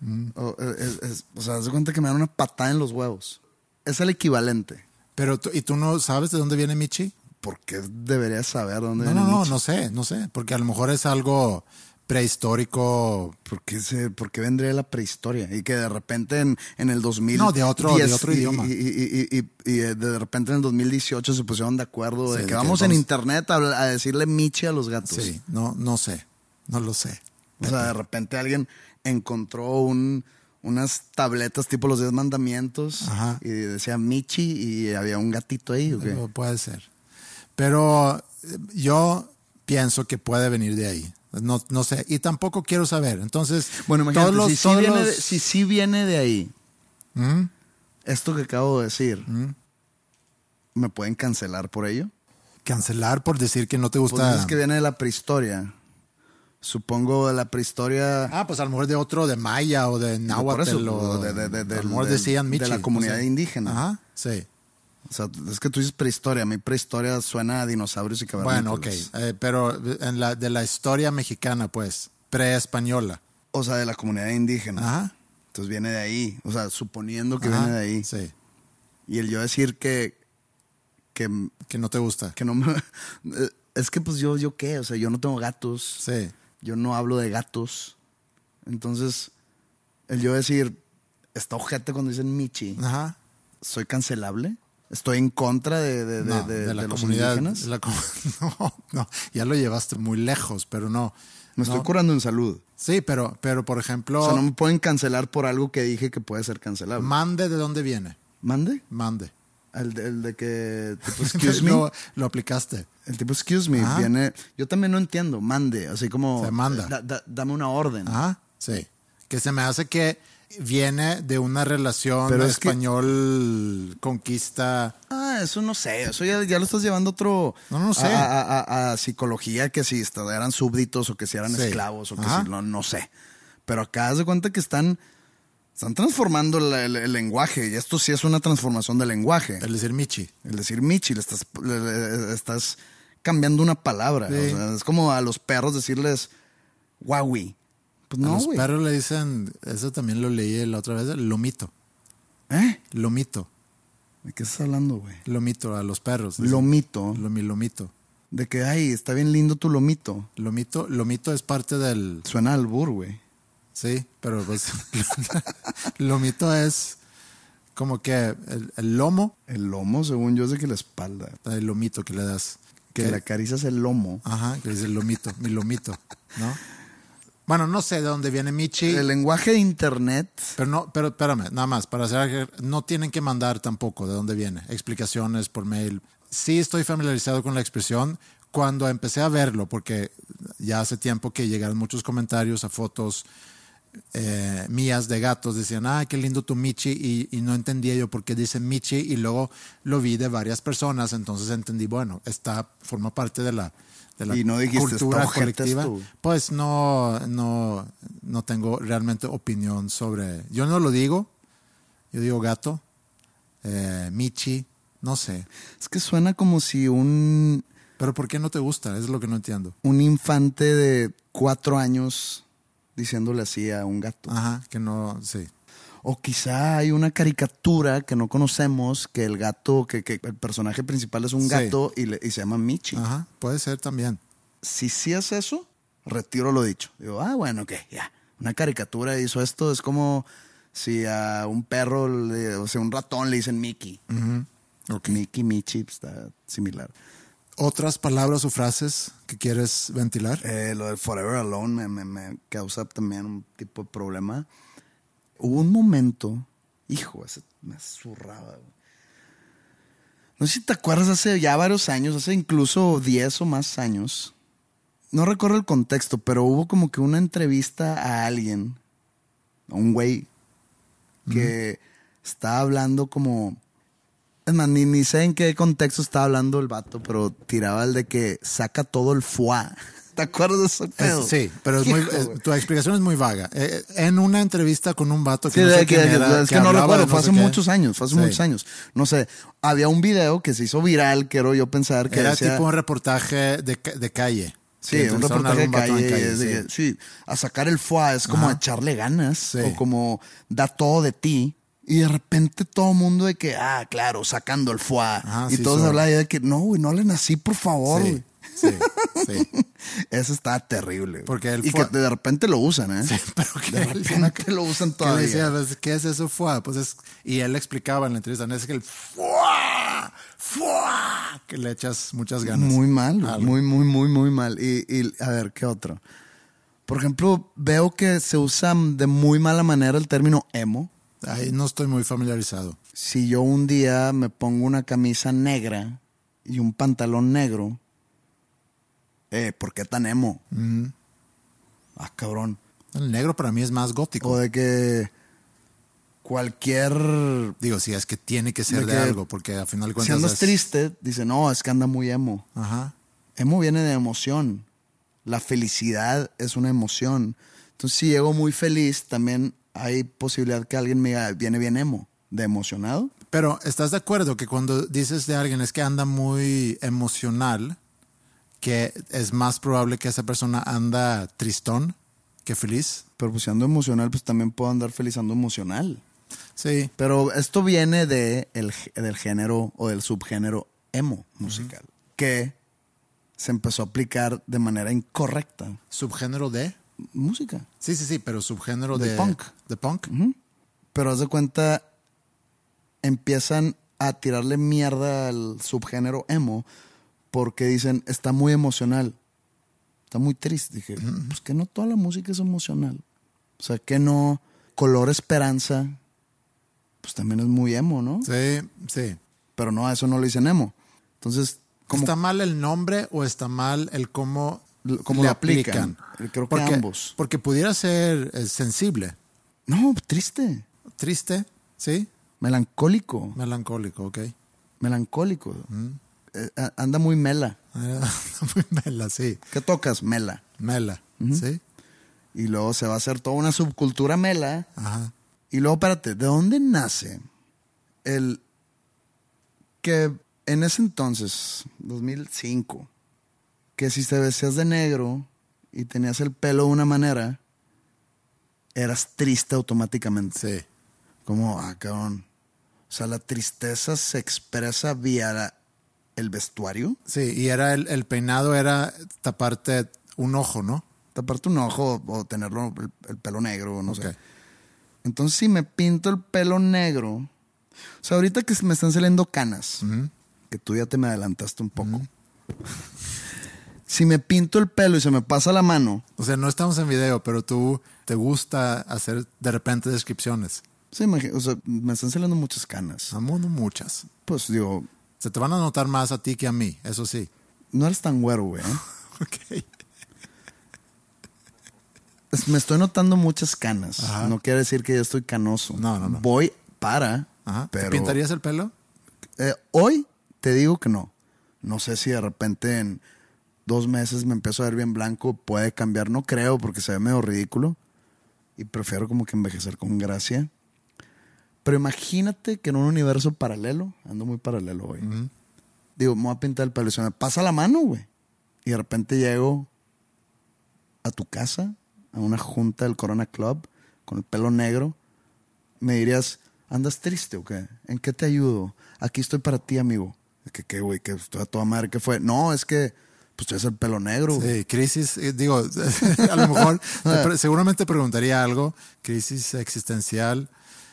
o sea, haz de cuenta que me dan una patada en los huevos. Es el equivalente. Pero ¿y tú no sabes de dónde viene Michi? ¿Por qué deberías saber dónde viene Michi? No sé, porque a lo mejor es algo prehistórico. ¿Por qué vendría la prehistoria? Y que de repente en el 2000... No, de otro idioma. Y de repente en el 2018 se pusieron de acuerdo de que vamos en internet a decirle Michi a los gatos. Sí, no sé, no lo sé. O sea, de repente alguien encontró unas tabletas tipo los 10 mandamientos. Ajá. Y decía Michi y había un gatito ahí. ¿O qué? Puede ser. Pero yo pienso que puede venir de ahí. No sé. Y tampoco quiero saber. Entonces, bueno, imagínate, si sí viene de ahí, esto que acabo de decir, ¿me pueden cancelar por ello? ¿Cancelar por decir que no te gusta? Pues dices que viene de la prehistoria. Supongo de la prehistoria. Pues a lo mejor de otro, de maya o de náhuatl o a lo mejor decían Michi. De la comunidad indígena. Ajá, sí. O sea, es que tú dices prehistoria. A mí prehistoria suena a dinosaurios y cavernícolas. Bueno, ok. Pero de la historia mexicana, pues, pre-española. O sea, de la comunidad indígena. Ajá. Entonces viene de ahí. O sea, suponiendo que viene de ahí. Sí. Y el yo decir que no te gusta. Que no me... Es que pues yo qué, o sea, yo no tengo gatos. Sí. Yo no hablo de gatos. Entonces, el yo decir, está ojete cuando dicen Michi. Ajá. ¿Soy cancelable? ¿Estoy en contra de la los comunidad indígenas? No, ya lo llevaste muy lejos, pero no. Me estoy curando en salud. Sí, pero por ejemplo... O sea, no me pueden cancelar por algo que dije que puede ser cancelable. ¿Mande de dónde viene? ¿Mande? Mande. El de que tipo excuse me. Lo aplicaste. El tipo excuse me viene. Yo también no entiendo. Mande. Así como. Se manda. Dame una orden. Ajá, sí. Que se me hace que viene de una relación Pero es español-conquista. Eso no sé. Eso ya lo estás llevando a otro. No sé. A psicología, que si eran súbditos o que si eran esclavos o que si no sé. Pero acá haz de cuenta que están transformando el lenguaje. Y esto sí es una transformación del lenguaje. El decir michi. El decir michi. Le estás cambiando una palabra. Sí. O sea, es como a los perros decirles guawi. Pues no, a los güey. perros le dicen, eso también lo leí la otra vez, lomito. Lomito. ¿De qué estás hablando, güey? Lomito, a los perros. Dicen, Lomito. Lomito. De que, ay, está bien lindo tu lomito. Lomito es parte del... Suena al albur, güey. Sí, pero pues lomito es como que el lomo. El lomo, según yo, es de que la espalda. El lomito que le das. Que le acaricias el lomo. Ajá, que dice el lomito, mi lomito, ¿no? Bueno, no sé de dónde viene Michi. El lenguaje de internet. Pero espérame, nada más, para hacer, no tienen que mandar tampoco de dónde viene, explicaciones por mail. Sí estoy familiarizado con la expresión cuando empecé a verlo, porque ya hace tiempo que llegaron muchos comentarios a fotos mías de gatos, decían, qué lindo tu Michi, y no entendía yo por qué dicen Michi, y luego lo vi de varias personas, entonces entendí, bueno, forma parte de la y no dijiste, cultura colectiva. Pues no tengo realmente opinión sobre, yo no lo digo, yo digo gato, Michi, no sé. Es que suena como si ¿Pero por qué no te gusta? Es lo que no entiendo. Un infante de 4 años diciéndole así a un gato. Ajá, que no, sí. O quizá hay una caricatura que no conocemos, que el gato, que el personaje principal es un gato y se llama Michi. Ajá, puede ser también. Si sí es eso, retiro lo dicho. Digo, bueno, ok, ya. Una caricatura hizo esto, es como si a un perro, o sea, un ratón le dicen Mickey. Uh-huh. Okay. Mickey, Michi, está similar. ¿Otras palabras o frases que quieres ventilar? Lo de Forever Alone me causa también un tipo de problema. Hubo un momento, hijo, ese me zurraba. No sé si te acuerdas, hace ya varios años, hace incluso 10 o más años. No recuerdo el contexto, pero hubo como que una entrevista a alguien, a un güey, que estaba hablando como... Es más, ni sé en qué contexto estaba hablando el vato, pero tiraba el de que saca todo el foie. ¿Te acuerdas de ese pedo? Sí, pero tu explicación es muy vaga. En una entrevista con un vato que no sé quién era, es que no recuerdo, fue hace muchos años, No sé, había un video que se hizo viral, quiero yo pensar que era decía, tipo un reportaje de calle. Sí, un reportaje de calle. Sí, a sacar el foie es como a echarle ganas, o como da todo de ti. Y de repente todo el mundo de que, claro, sacando el foie. Y todos hablan de que, no, güey, no hablen así, por favor. Sí. Eso está terrible. Porque y que de repente lo usan, ¿eh? Sí, pero que de repente lo usan todavía. Que decía, pues, ¿qué es eso foie? Pues y él explicaba en la entrevista, no es que el foie, que le echas muchas ganas. Muy mal, muy mal. Y a ver, ¿qué otro? Por ejemplo, veo que se usa de muy mala manera el término emo. Ahí no estoy muy familiarizado. Si yo un día me pongo una camisa negra y un pantalón negro, ¿por qué tan emo? Cabrón. El negro para mí es más gótico. O de que cualquier... Digo, si es que tiene que ser de algo, porque al final de cuentas... Si andas triste, dice, no, es que anda muy emo. Ajá. Emo viene de emoción. La felicidad es una emoción. Entonces, si llego muy feliz, también hay posibilidad que alguien me diga, viene bien emo, de emocionado. Pero, ¿estás de acuerdo que cuando dices de alguien es que anda muy emocional, que es más probable que esa persona anda tristón que feliz? Pero pues si ando emocional, pues también puedo andar feliz ando emocional. Sí. Pero esto viene del género o del subgénero emo musical, que se empezó a aplicar de manera incorrecta. ¿Subgénero de? Música. Sí, pero subgénero de punk. ¿De punk? Pero haz de cuenta, empiezan a tirarle mierda al subgénero emo porque dicen, está muy emocional, está muy triste. Dije, pues que no toda la música es emocional. O sea, que no, color esperanza pues también es muy emo, ¿no? Sí. Pero no, eso no lo dicen emo. Entonces, ¿cómo, ¿está mal el nombre o está mal el cómo lo le aplican? Creo que ambos. Porque pudiera ser sensible. No, triste. Triste, ¿sí? Melancólico. Melancólico, ok. Melancólico. Anda muy mela. Muy mela, sí. ¿Qué tocas? Mela. Mela, ¿sí? Y luego se va a hacer toda una subcultura mela. Ajá. Y luego, espérate, ¿de dónde nace el que en ese entonces, 2005, que si te vestías de negro y tenías el pelo de una manera, eras triste automáticamente? Sí. Como, cabrón. O sea, la tristeza se expresa vía el vestuario. Sí, y era el peinado era taparte un ojo, ¿no? Taparte un ojo o tenerlo el pelo negro, no Ok. sé. Entonces, si me pinto el pelo negro... O sea, ahorita que me están saliendo canas, que tú ya te me adelantaste un poco. Si me pinto el pelo y se me pasa la mano... O sea, no estamos en video, pero tú te gusta hacer de repente descripciones. Sí, o sea, me están saliendo muchas canas. A mundo muchas. Pues digo, Se te van a notar más a ti que a mí, eso sí. no eres tan güero, güey. Ok. Me estoy notando muchas canas. Ajá. No quiere decir que yo estoy canoso. No. Voy para, Ajá. pero... ¿Te pintarías el pelo? Hoy te digo que no. No sé si de repente en 2 meses me empiezo a ver bien blanco. Puede cambiar, no creo, porque se ve medio ridículo. Y prefiero como que envejecer con gracia. Pero imagínate que en un universo paralelo, ando muy paralelo hoy. Digo, me voy a pintar el pelo y se me pasa la mano, güey. Y de repente llego a tu casa, a una junta del Corona Club, con el pelo negro. Me dirías, ¿andas triste o qué? ¿En qué te ayudo? Aquí estoy para ti, amigo. ¿Qué, güey? ¿Que estoy a toda madre? ¿Qué fue? No, es que pues tú eres el pelo negro. Sí, crisis, digo, a lo mejor seguramente preguntaría algo, crisis existencial,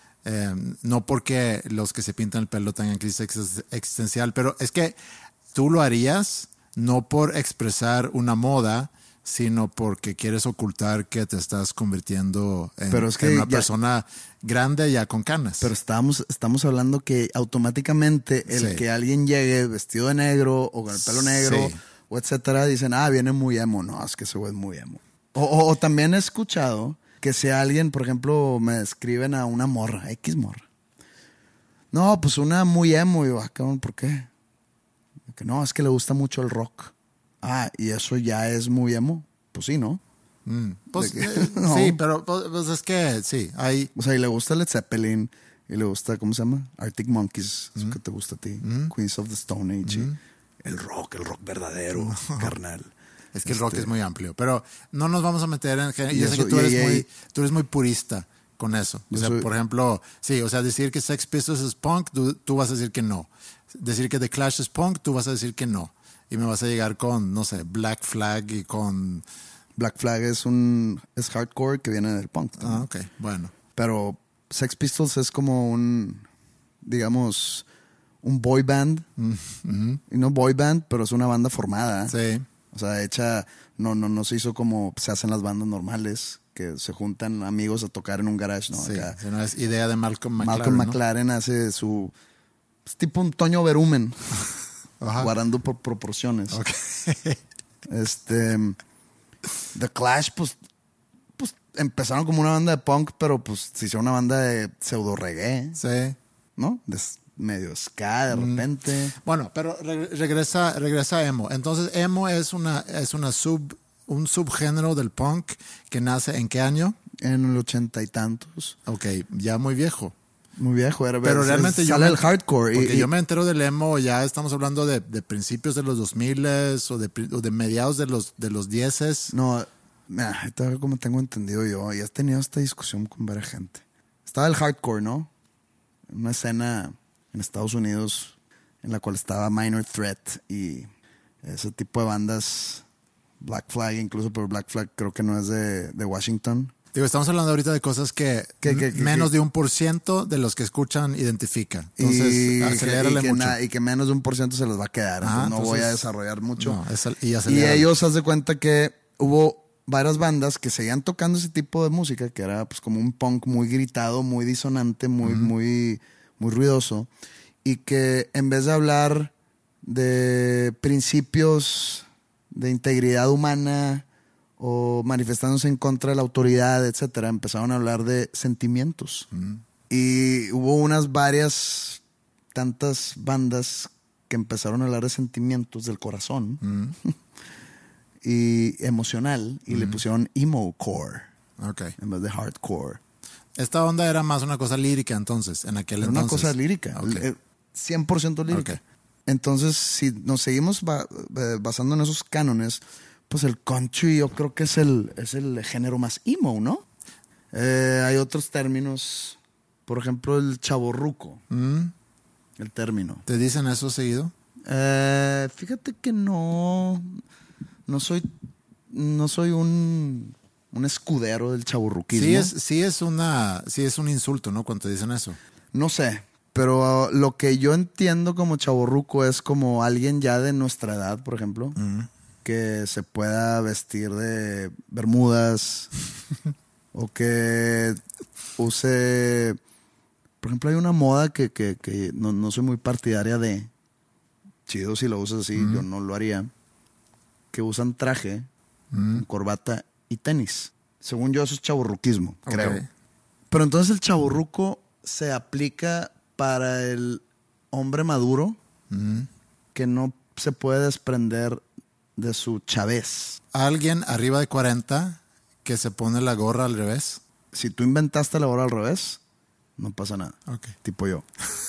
no porque los que se pintan el pelo tengan crisis existencial, pero es que tú lo harías no por expresar una moda, sino porque quieres ocultar que te estás convirtiendo en, pero es que en una persona grande ya con canas. Pero estamos hablando que automáticamente el que alguien llegue vestido de negro o con el pelo negro o etcétera, dicen, viene muy emo. No, es que ese güey es muy emo. O también he escuchado que si alguien, por ejemplo, me describen a una morra, X morra. No, pues una muy emo. Y yo, cabrón, ¿por qué? Que no, es que le gusta mucho el rock. ¿Y eso ya es muy emo? Pues sí, ¿no? Pues, no. Sí, pero pues es que sí, hay... O sea, y le gusta Led Zeppelin, y le gusta, ¿cómo se llama? Arctic Monkeys, eso que te gusta a ti. Queens of the Stone Age. El rock verdadero, carnal. Es que el rock es muy amplio, pero no nos vamos a meter en... Yo sé que tú eres muy purista con eso. O sea, por ejemplo, sí, o sea, decir que Sex Pistols es punk, tú vas a decir que no. Decir que The Clash es punk, tú vas a decir que no. Y me vas a llegar con, no sé, Black Flag y con... Black Flag es hardcore que viene del punk también. Ok, bueno. Pero Sex Pistols es como digamos, un boy band. Y no boy band, pero es una banda formada. Sí. O sea, hecha, no se hizo como se hacen las bandas normales, que se juntan amigos a tocar en un garage, ¿no? Sí, acá. no es idea de Malcolm McLaren. Malcolm ¿no? McLaren hace su... Es tipo un Toño Berumen. Guardando por proporciones. Okay. The Clash, pues empezaron como una banda de punk, pero pues se hicieron una banda de pseudo reggae. Sí. ¿No? Medio ska de repente. Bueno, pero regresa a emo. Entonces, emo es un subgénero del punk que nace ¿en qué año? En el 80 y tantos. Ok, ya muy viejo. Muy viejo. Pero realmente sale el hardcore. Porque yo me entero del emo, ya estamos hablando de principios de los 2000 o de mediados de los 10. No, todavía como tengo entendido yo, y has tenido esta discusión con varias gente. Estaba el hardcore, ¿no? Una escena en Estados Unidos en la cual estaba Minor Threat y ese tipo de bandas, Black Flag incluso, pero Black Flag creo que no es de Washington. Digo, estamos hablando ahorita de cosas que menos de 1% de los que escuchan identifica. Entonces, acelérale mucho. Y que menos de 1% se les va a quedar. Entonces, no voy a desarrollar mucho. No, y ellos, haz de cuenta que hubo varias bandas que seguían tocando ese tipo de música, que era pues como un punk muy gritado, muy disonante, muy ruidoso, y que en vez de hablar de principios de integridad humana o manifestándose en contra de la autoridad, etcétera, empezaron a hablar de sentimientos. Y hubo tantas bandas que empezaron a hablar de sentimientos del corazón y emocional, y le pusieron emo-core en vez de hardcore. Esta onda era más una cosa lírica entonces, en aquel entonces. Una cosa lírica, 100% lírica. Okay. Entonces, si nos seguimos basando en esos cánones, pues el country yo creo que es el género más emo, ¿no? Hay otros términos, por ejemplo, el chavorruco. El término. ¿Te dicen eso seguido? Fíjate que no soy un escudero del chavorruquismo. Sí es un insulto, ¿no? Cuando te dicen eso. No sé, pero lo que yo entiendo como chavorruco es como alguien ya de nuestra edad, por ejemplo, que se pueda vestir de bermudas o que use... Por ejemplo, hay una moda que no soy muy partidaria de. Chido si lo usas así, yo no lo haría. Que usan traje, corbata y tenis. Según yo, eso es chavorruquismo, creo. Pero entonces el chavorruco se aplica para el hombre maduro que no se puede desprender de su chavez. ¿Alguien arriba de 40 que se pone la gorra al revés? Si tú inventaste la gorra al revés, no pasa nada. Tipo yo.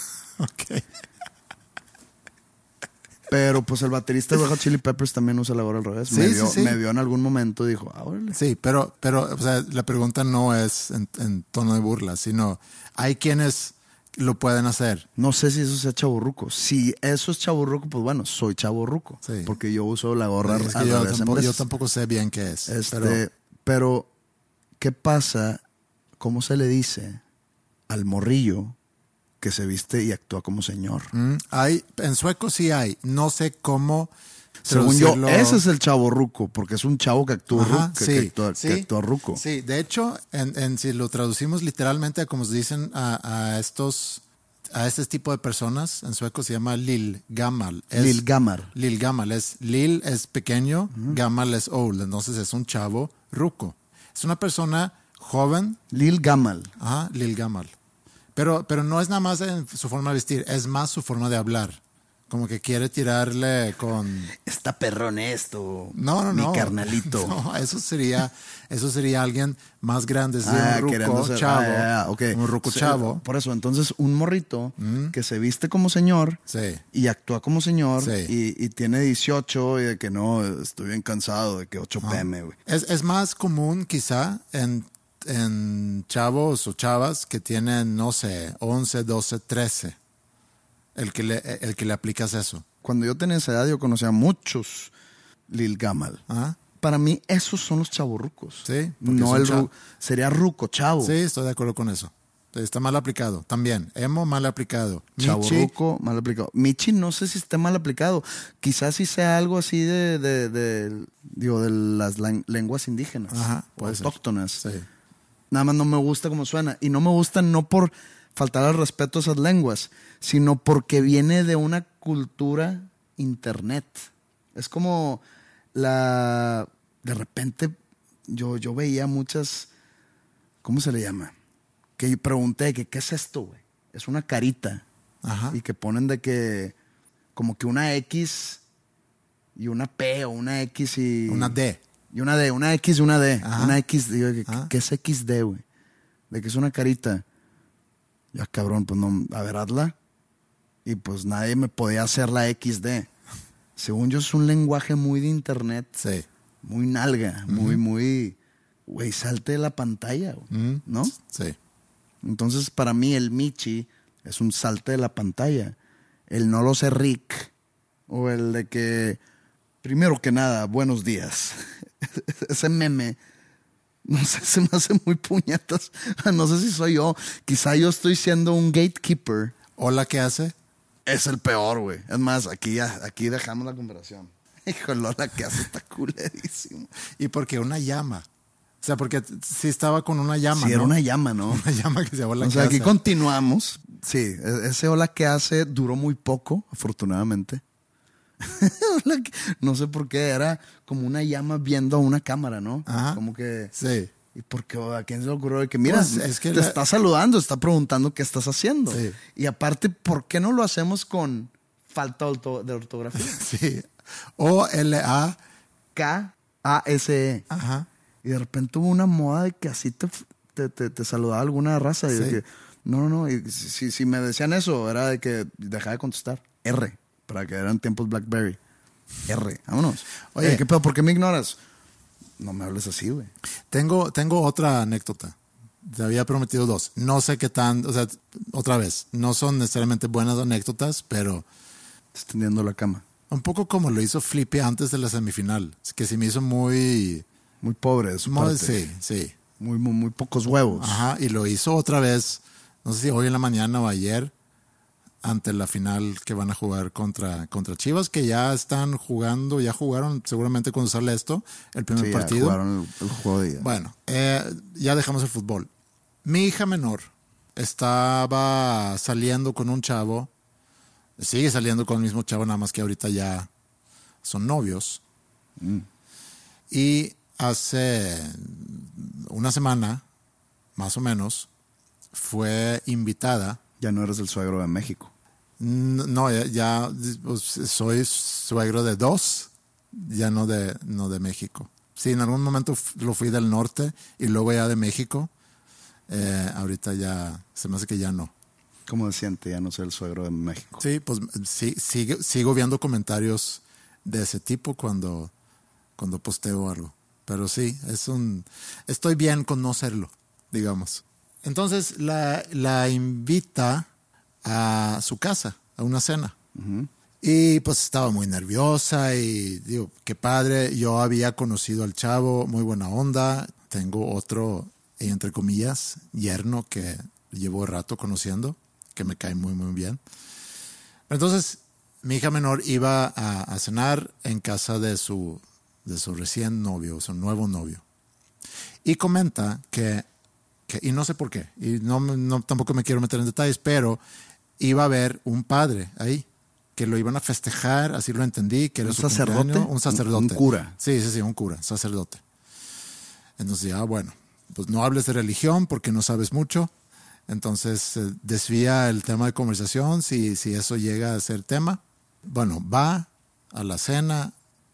Pero pues el baterista de Red Hot Chili Peppers también usa la gorra al revés. Me vio en algún momento y dijo, órale. Sí, pero o sea, la pregunta no es en tono de burla, sino hay quienes lo pueden hacer. No sé si eso sea chavorruco. Si eso es chavorruco, pues bueno, soy chavorruco. Sí. Porque yo uso la gorra al revés. Yo tampoco sé bien qué es. Pero, ¿qué pasa? ¿Cómo se le dice al morrillo que se viste y actúa como señor? En sueco sí hay. No sé cómo. Según yo, ese es el chavo ruco, porque es un chavo que actúa que actúa ruco. Sí, de hecho, si lo traducimos literalmente, como se dicen a este tipo de personas, en sueco se llama lillgammal. Lillgammal. Lill es pequeño, gammal es old. Entonces es un chavo ruco. Es una persona joven. Lillgammal. Ajá, lillgammal. Pero no es nada más en su forma de vestir, es más su forma de hablar. Como que quiere tirarle con... Está perrón esto. No. Mi carnalito. No, eso sería alguien más grande. Es un ruco chavo. Un ruco chavo. Por eso, entonces, un morrito que se viste como señor y actúa como señor y tiene 18 y de que no, estoy bien cansado de que 8 p.m., güey. Es más común quizá en chavos o chavas que tienen, no sé, 11, 12, 13. El que le aplicas eso. Cuando yo tenía esa edad, yo conocía a muchos lillgammal. Para mí, esos son los chavorrucos. Sí. No sería ruco, chavo. Sí, estoy de acuerdo con eso. Está mal aplicado. También. Emo, mal aplicado. Chavorruco, mal aplicado. Michi, no sé si esté mal aplicado. Quizás sí sea algo así de las lenguas indígenas. Autóctonas. Sí. Nada más no me gusta cómo suena. Y no me gusta no por faltar al respeto a esas lenguas, sino porque viene de una cultura internet. Es como de repente yo veía muchas, ¿cómo se le llama? Que pregunté que ¿qué es esto, güey? Es una carita. Y que ponen de que como que una X y una P o una X y... Una D. Y una D, una X y una D. Una X, digo, ¿qué es XD, güey? De que es una carita. Ya cabrón, pues no, a ver, hazla. Y pues nadie me podía hacer la XD. Según yo es un lenguaje muy de internet. Sí. Muy nalga, muy, güey, salte de la pantalla, ¿no? Sí. Entonces para mí el Michi es un salte de la pantalla. El no lo sé Rick. O el de que, primero que nada, buenos días. Ese meme. No sé, se me hace muy puñetas. No sé si soy yo. Quizá yo estoy siendo un gatekeeper. ¿Hola qué hace? Es el peor, güey. Es más, aquí dejamos la conversación. Hijo, Lola, que hace está culerísimo. ¿Y por qué una llama? O sea, porque sí estaba con una llama, Sí, ¿no? era una llama, ¿no? Una llama que se llamó la O sea, casa. aquí continuamos. Sí, ese hola que hace duró muy poco, afortunadamente. No sé por qué, era como una llama viendo a una cámara, ¿no? Ajá. Como que... Sí. ¿Y por qué? ¿A quién se le ocurrió? De que mira, Pues, es que te está saludando, está preguntando qué estás haciendo. Sí. Y aparte, ¿por qué no lo hacemos con falta de ortografía? Sí. O-L-A. K-A-S-E. Ajá. Y de repente hubo una moda de que así te saludaba alguna raza. Y de Sí. que, no. Y si me decían eso, era de que dejaba de contestar. R, para que eran tiempos BlackBerry. R, vámonos. Oye, ¿qué pedo? ¿Por qué me ignoras? No me hables así, güey. Tengo otra anécdota. Te había prometido 2. No sé qué tan, o sea, otra vez, no son necesariamente buenas anécdotas, pero Estás tendiendo la cama. un poco como lo hizo Flippy antes de la semifinal, que se me hizo muy Pobre de su parte. Sí. Muy pocos huevos. Ajá, y lo hizo otra vez, no sé si hoy en la mañana o ayer, ante la final que van a jugar contra Chivas, que ya están jugando, ya jugaron seguramente cuando sale esto, el primer Sí, partido. ya jugaron el juego de ida. Bueno, ya dejamos el fútbol. Mi hija menor estaba saliendo con un chavo, sigue saliendo con el mismo chavo, nada más que ahorita ya son novios. Y hace una semana, más o menos, fue invitada. Ya no eres el suegro de México. No, ya pues, soy suegro de 2, ya no de México. Sí, en algún momento lo fui del norte y luego ya de México. Ahorita ya, se me hace que ya no. ¿Cómo se siente ya no ser el suegro de México? Sí, pues sí, sigo viendo comentarios de ese tipo cuando posteo algo. Pero sí, estoy bien con no serlo, digamos. Entonces la invita a su casa, a una cena. Uh-huh. Y pues estaba muy nerviosa y digo, qué padre. Yo había conocido al chavo, muy buena onda. Tengo otro, entre comillas, yerno que llevo rato conociendo, que me cae muy, muy bien. Entonces, mi hija menor iba a cenar en casa de su recién novio, su nuevo novio. Y comenta que y no sé por qué, y no tampoco me quiero meter en detalles, pero iba a haber un padre ahí, que lo iban a festejar, así lo entendí, que era ¿Un su sacerdote? cumpleaños. Un sacerdote. Un cura. Sí, un cura, sacerdote. Entonces ya, bueno, pues no hables de religión porque no sabes mucho. Entonces desvía el tema de conversación si eso llega a ser tema. Bueno, va a la cena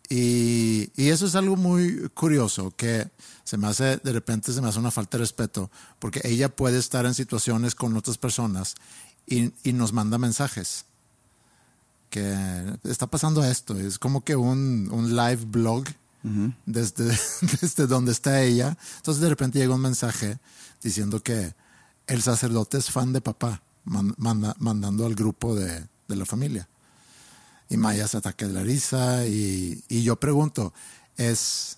y eso es algo muy curioso que de repente se me hace una falta de respeto porque ella puede estar en situaciones con otras personas y nos manda mensajes que está pasando esto. Es como que un live blog uh-huh. desde donde está ella. Entonces de repente llega un mensaje diciendo que el sacerdote es fan de papá, mandando al grupo de la familia. Y Maya se ataca de la risa y yo pregunto, ¿es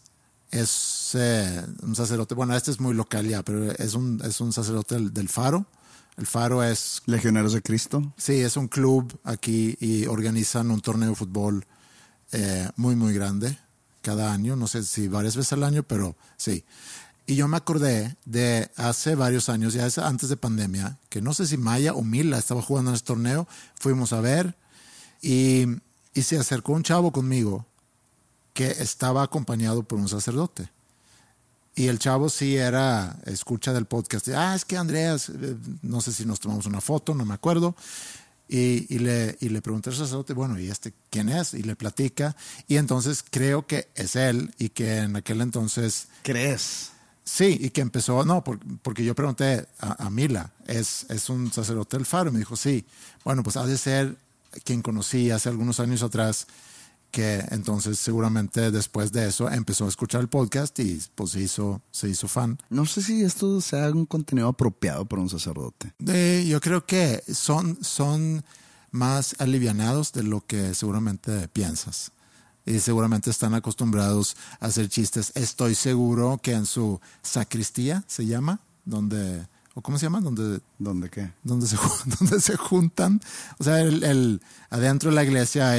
un sacerdote? Bueno, este es muy local ya, pero es un sacerdote del Faro. El Faro es... ¿Legionarios de Cristo? Sí, es un club aquí y organizan un torneo de fútbol muy, muy grande cada año. No sé si varias veces al año, pero sí. Y yo me acordé de hace varios años, ya antes de pandemia, que no sé si Maya o Mila estaba jugando en ese torneo. Fuimos a ver y se acercó un chavo conmigo que estaba acompañado por un sacerdote. Y el chavo sí escucha del podcast. Es que Andreas, no sé si nos tomamos una foto, no me acuerdo. Y le pregunté al sacerdote, bueno, ¿y quién es? Y le platica. Y entonces creo que es él y que en aquel entonces... ¿Crees? Sí, y que empezó, no, porque yo pregunté a Mila, ¿es un sacerdote del Faro? Y me dijo, sí. Bueno, pues ha de ser quien conocí hace algunos años atrás, que entonces seguramente después de eso empezó a escuchar el podcast y pues se hizo fan. No sé si esto sea un contenido apropiado para un sacerdote. Yo creo que son más alivianados de lo que seguramente piensas. Y seguramente están acostumbrados a hacer chistes. Estoy seguro que en su sacristía, se llama, ¿o cómo se llama? ¿Dónde qué? Donde se juntan. O sea, adentro de la iglesia hay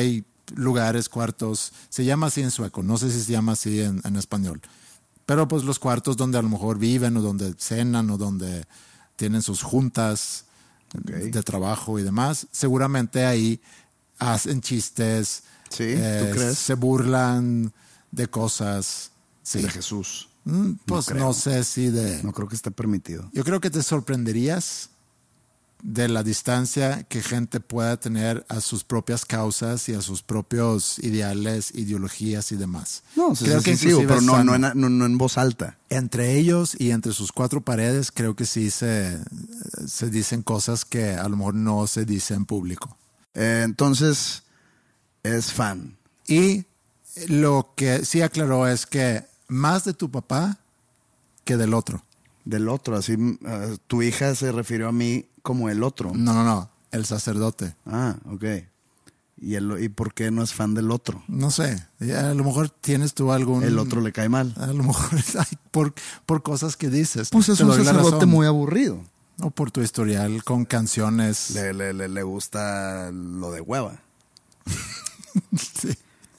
lugares, cuartos, se llama así en sueco, no sé si se llama así en español, pero pues los cuartos donde a lo mejor viven o donde cenan o donde tienen sus juntas de trabajo y demás, seguramente ahí hacen chistes, ¿Sí? ¿Tú crees? se burlan de cosas. Sí. De Jesús. Pues no sé si de... No creo que esté permitido. Yo creo que te sorprenderías de la distancia que gente pueda tener a sus propias causas y a sus propios ideales, ideologías y demás. No, sí, creo sí, que sí, inclusive pero no sano. no en voz alta. Entre ellos y entre sus cuatro paredes creo que sí se dicen cosas que a lo mejor no se dicen en público. Entonces, es fan. Y lo que sí aclaró es que más de tu papá que del otro. Del otro, así tu hija se refirió a mí como el otro. No, el sacerdote. Ah, ok. ¿Y por qué no es fan del otro? No sé, a lo mejor tienes tú algún... El otro le cae mal. A lo mejor por cosas que dices. Pues es Te un doy la sacerdote razón. muy aburrido. O por tu historial con canciones. Le gusta lo de hueva. Sí.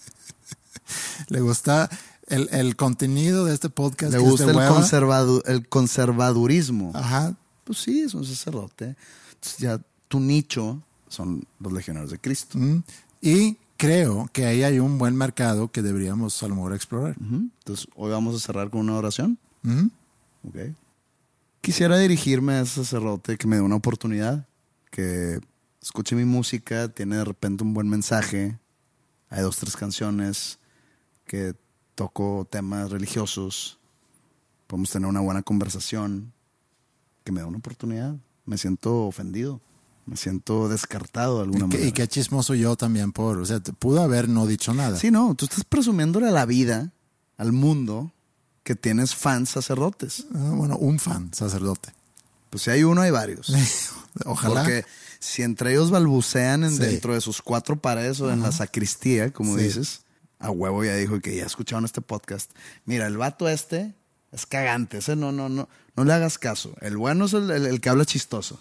Le gusta el contenido de este podcast. Le que es gusta de hueva. el conservadurismo. Ajá. Pues sí, es un sacerdote. Entonces ya tu nicho son los legionarios de Cristo. Y creo que ahí hay un buen mercado que deberíamos a lo mejor explorar. Entonces hoy vamos a cerrar con una oración. Ujú. Okay. Quisiera dirigirme a ese sacerdote que me dé una oportunidad, que escuche mi música, tiene de repente un buen mensaje, hay 2, 3 canciones que toco temas religiosos, podemos tener una buena conversación, que me dé una oportunidad. Me siento ofendido, me siento descartado de alguna manera. Y qué chismoso yo también o sea, te pudo haber no dicho nada. Sí, no, tú estás presumiéndole a la vida, al mundo, que tienes fans sacerdotes. Bueno, un fan sacerdote. Pues si hay uno, hay varios. Ojalá. Porque si entre ellos balbucean Sí. dentro de sus 4 paredes o en la sacristía, como Sí. dices, a huevo ya dijo que ya escucharon este podcast. Mira, el vato este es cagante. Ese no le hagas caso. El bueno es el que habla chistoso.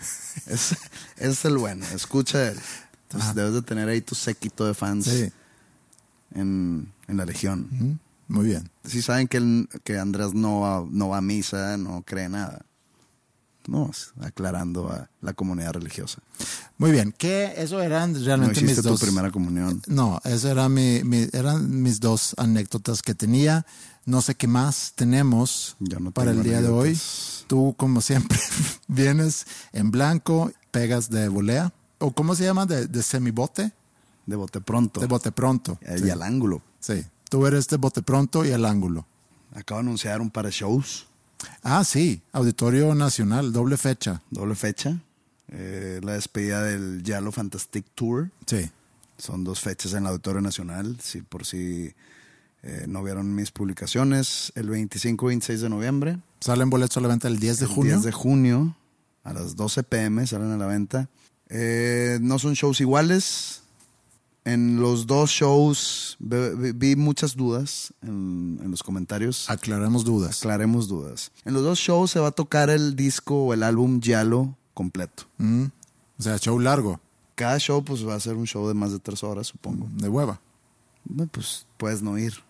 es el bueno. Escucha a él. Entonces debes de tener ahí tu séquito de fans Sí. en la legión. Muy bien. Sí saben que Andrés no va a misa, no cree nada. No, aclarando a la comunidad religiosa. Muy bien. Que eso eran No realmente mis hiciste tu dos. primera comunión. No, eso era eran mis dos anécdotas que tenía. No sé qué más tenemos Yo no para el tengo día de hoy. anécdotas. Tú, como siempre, vienes en blanco, pegas de volea. ¿O cómo se llama? De semibote. De bote pronto. De bote pronto. Y Sí. al ángulo. Sí. Tú eres de bote pronto y al ángulo. Acabo de anunciar un par de shows. Ah, sí. Auditorio Nacional, doble fecha. Doble fecha. La despedida del Yalo Fantastic Tour. Sí. Son 2 fechas en el Auditorio Nacional. Por si no vieron mis publicaciones. El 25 y 26 de noviembre. Salen boletos a la venta el 10 de El junio. 10 de junio. A las 12 p.m. salen a la venta. No son shows iguales. En los 2 shows vi muchas dudas en los comentarios. Aclaremos dudas. Aclaremos dudas. En los 2 shows se va a tocar el disco o el álbum Yalo completo. O sea, show largo, Cada show pues va a ser un show de más de 3 horas, supongo. de hueva. Bueno, pues puedes no ir.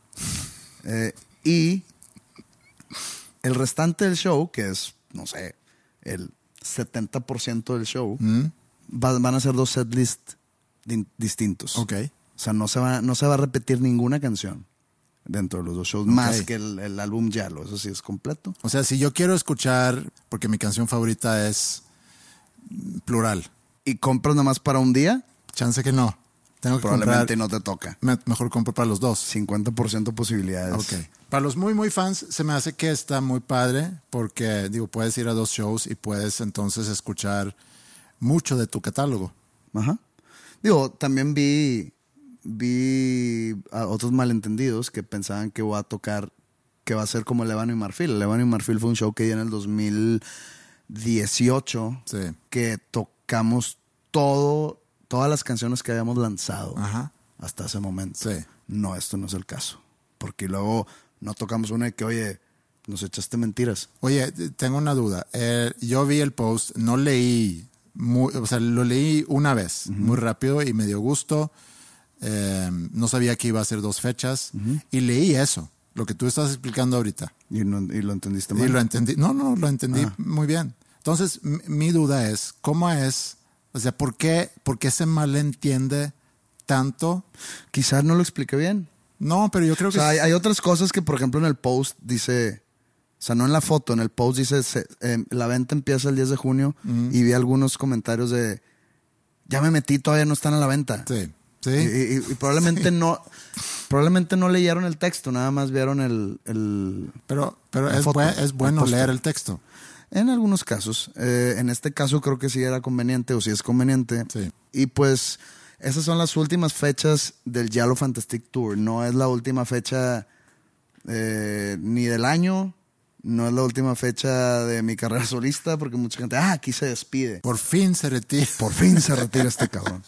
Y el restante del show, que es, no sé, el 70% del show, van a ser 2 setlists distintos. Ok. O sea, no se va a repetir ninguna canción dentro de los 2 shows, más que el álbum Yalo. Eso sí es completo. O sea, si yo quiero escuchar, porque mi canción favorita es plural, ¿Y compras nomás para un día? chance que no. Tengo que Probablemente comprar. no te toca. Mejor compro para los dos. 50% posibilidades. Ok. Para los muy, muy fans, se me hace que está muy padre porque, digo, puedes ir a 2 shows y puedes entonces escuchar mucho de tu catálogo. Ajá. Digo, también vi a otros malentendidos que pensaban que voy a tocar, que va a ser como el Ébano y Marfil. El Ébano y Marfil fue un show que di en el 2018, Sí. que tocamos todas las canciones que habíamos lanzado Ajá. hasta ese momento. Sí. No, esto no es el caso. Porque luego no tocamos una de que, oye, nos echaste mentiras. Oye, tengo una duda. Yo vi el post, no leí, o sea, lo leí una vez, muy rápido y me dio gusto. No sabía que iba a ser 2 fechas. Y leí eso, lo que tú estás explicando ahorita. ¿Y lo entendiste mal? Y lo entendí. No, lo entendí muy bien. Entonces, mi duda es, ¿cómo es? O sea, ¿por qué se malentiende tanto? Quizás no lo expliqué bien. No, pero yo creo que... O sea, hay otras cosas que, por ejemplo, en el post dice... O sea, no en la foto, en el post dice... la venta empieza el 10 de junio y vi algunos comentarios de... Ya me metí, todavía no están a la venta. Sí. Y probablemente no... Probablemente no leyeron el texto, nada más vieron el Pero es bueno leer el texto. En algunos casos. En este caso creo que sí era conveniente, o sí es conveniente. Sí. Y pues esas son las últimas fechas del Giallo Fantastic Tour. No es la última fecha ni del año, no es la última fecha de mi carrera solista, porque mucha gente, aquí se despide. Por fin se retira. Por fin se retira este cabrón.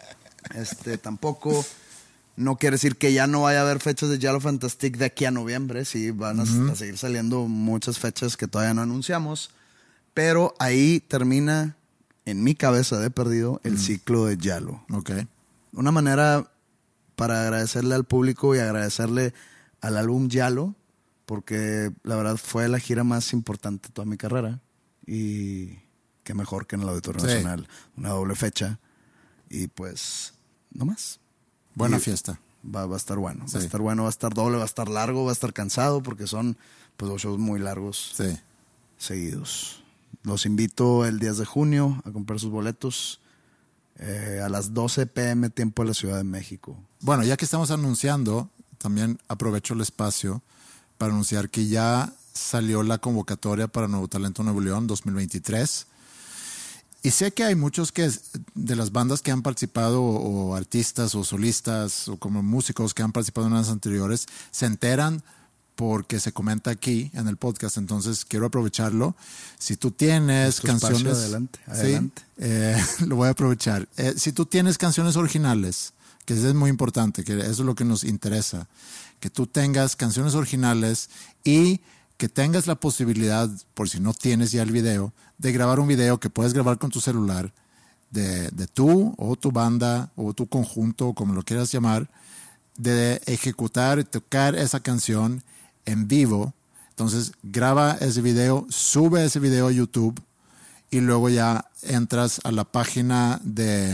Tampoco... No quiere decir que ya no vaya a haber fechas de Giallo Fantastic de aquí a noviembre. Sí, van a seguir saliendo muchas fechas que todavía no anunciamos. Pero ahí termina, en mi cabeza de perdido, el ciclo de Giallo. Ok. Una manera para agradecerle al público y agradecerle al álbum Giallo, porque la verdad fue la gira más importante de toda mi carrera. Y qué mejor que en el Auditorio Nacional. Una doble fecha. Y pues, no más. Buena fiesta. Va a estar bueno. Sí. Va a estar bueno, va a estar doble, va a estar largo, va a estar cansado, porque son pues 2 shows muy largos seguidos. Los invito el 10 de junio a comprar sus boletos a las 12 p.m. tiempo de la Ciudad de México. Bueno, ya que estamos anunciando, también aprovecho el espacio para anunciar que ya salió la convocatoria para Nuevo Talento Nuevo León 2023. Y sé que hay muchos de las bandas que han participado, o artistas, o solistas, o como músicos que han participado en años anteriores, se enteran porque se comenta aquí en el podcast. Entonces quiero aprovecharlo. Si tú tienes canciones... Adelante. Sí, lo voy a aprovechar. Si tú tienes canciones originales, que eso es muy importante, que eso es lo que nos interesa, que tú tengas canciones originales y que tengas la posibilidad, por si no tienes ya el video, de grabar un video que puedes grabar con tu celular de tú o tu banda o tu conjunto, como lo quieras llamar, de ejecutar y tocar esa canción en vivo. Entonces graba ese video, sube ese video a YouTube y luego ya entras a la página de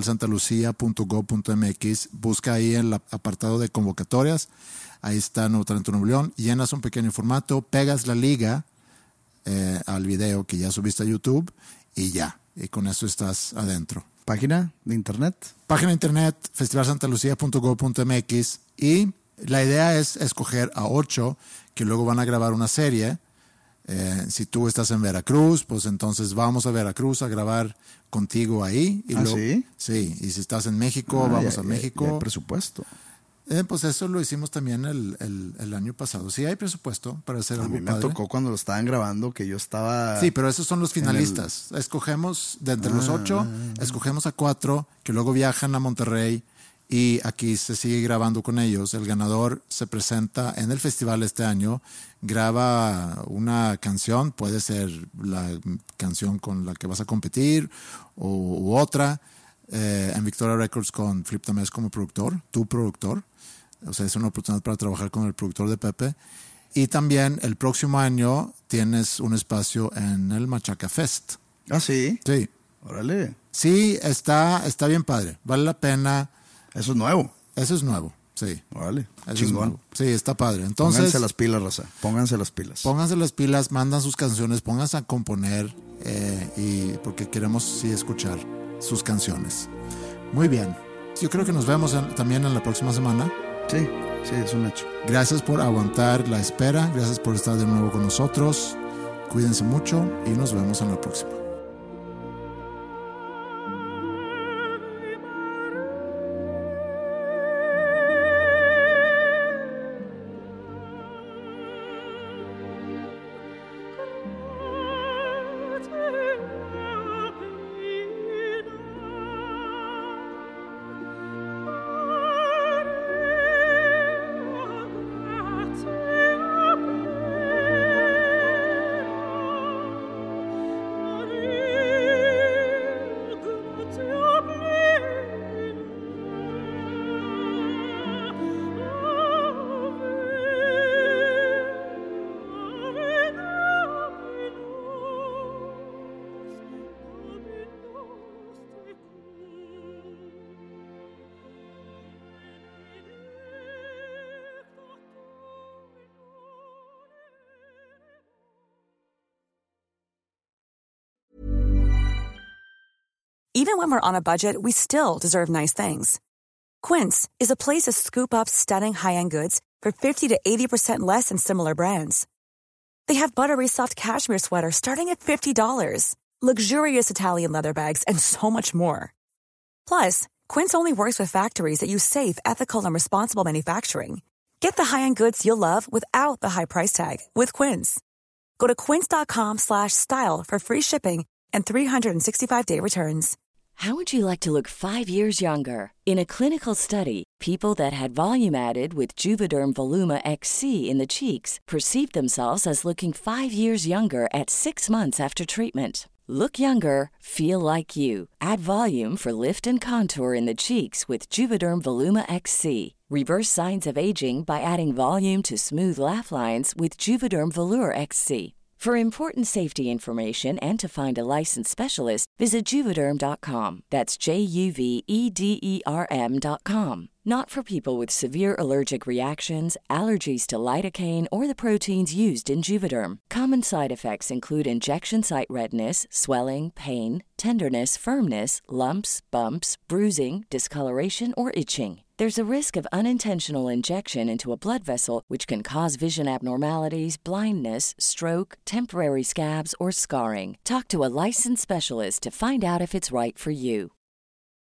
festivalsantalucia.gov.mx, busca ahí en el apartado de convocatorias. Ahí está Nuevo Talento Nuevo León, llenas un pequeño formato, pegas la liga al video que ya subiste a YouTube y ya, y con eso estás adentro. ¿Página de internet? Página de internet, festivalsantalucia.gov.mx, y la idea es escoger a 8 que luego van a grabar una serie. Si tú estás en Veracruz, pues entonces vamos a Veracruz a grabar contigo ahí. Y luego, ¿sí? Sí, y si estás en México, vamos a México. Ya hay presupuesto. Pues eso lo hicimos también el año pasado. Sí, hay presupuesto para hacer algo padre. A mí me tocó cuando lo estaban grabando que yo estaba... Sí, pero esos son los finalistas. Escogemos, de entre los 8, escogemos a 4 que luego viajan a Monterrey y aquí se sigue grabando con ellos. El ganador se presenta en el festival este año, graba una canción, puede ser la canción con la que vas a competir u otra, en Victoria Records con Flip Tamés como productor, tu productor. O sea, es una oportunidad para trabajar con el productor de Pepe. Y también el próximo año tienes un espacio en el Machaca Fest. ¿Ah, sí? Sí. Órale. Sí, está bien padre. Vale la pena. Eso es nuevo. Eso es nuevo, sí. Órale. Eso Chingón. sí, está padre. Entonces, Pónganse las pilas, raza. Pónganse las pilas. Pónganse las pilas, mandan sus canciones, pónganse a componer y porque queremos sí escuchar sus canciones. Muy bien. Yo creo que nos vemos también en la próxima semana. Sí, es un hecho. Gracias por aguantar la espera. Gracias por estar de nuevo con nosotros. Cuídense mucho y nos vemos en la próxima. Even when we're on a budget, we still deserve nice things. Quince is a place to scoop up stunning high-end goods for 50 to 80% less than similar brands. They have buttery soft cashmere sweaters starting at $50, luxurious Italian leather bags, and so much more. Plus, Quince only works with factories that use safe, ethical, and responsible manufacturing. Get the high-end goods you'll love without the high price tag with Quince. Go to quince.com/style for free shipping and 365-day returns. How would you like to look 5 years younger? In a clinical study, people that had volume added with Juvederm Voluma XC in the cheeks perceived themselves as looking 5 years younger at 6 months after treatment. Look younger, feel like you. Add volume for lift and contour in the cheeks with Juvederm Voluma XC. Reverse signs of aging by adding volume to smooth laugh lines with Juvederm Volure XC. For important safety information and to find a licensed specialist, visit Juvederm.com. That's JUVEDERM.com. Not for people with severe allergic reactions, allergies to lidocaine, or the proteins used in Juvederm. Common side effects include injection site redness, swelling, pain, tenderness, firmness, lumps, bumps, bruising, discoloration, or itching. There's a risk of unintentional injection into a blood vessel, which can cause vision abnormalities, blindness, stroke, temporary scabs, or scarring. Talk to a licensed specialist to find out if it's right for you.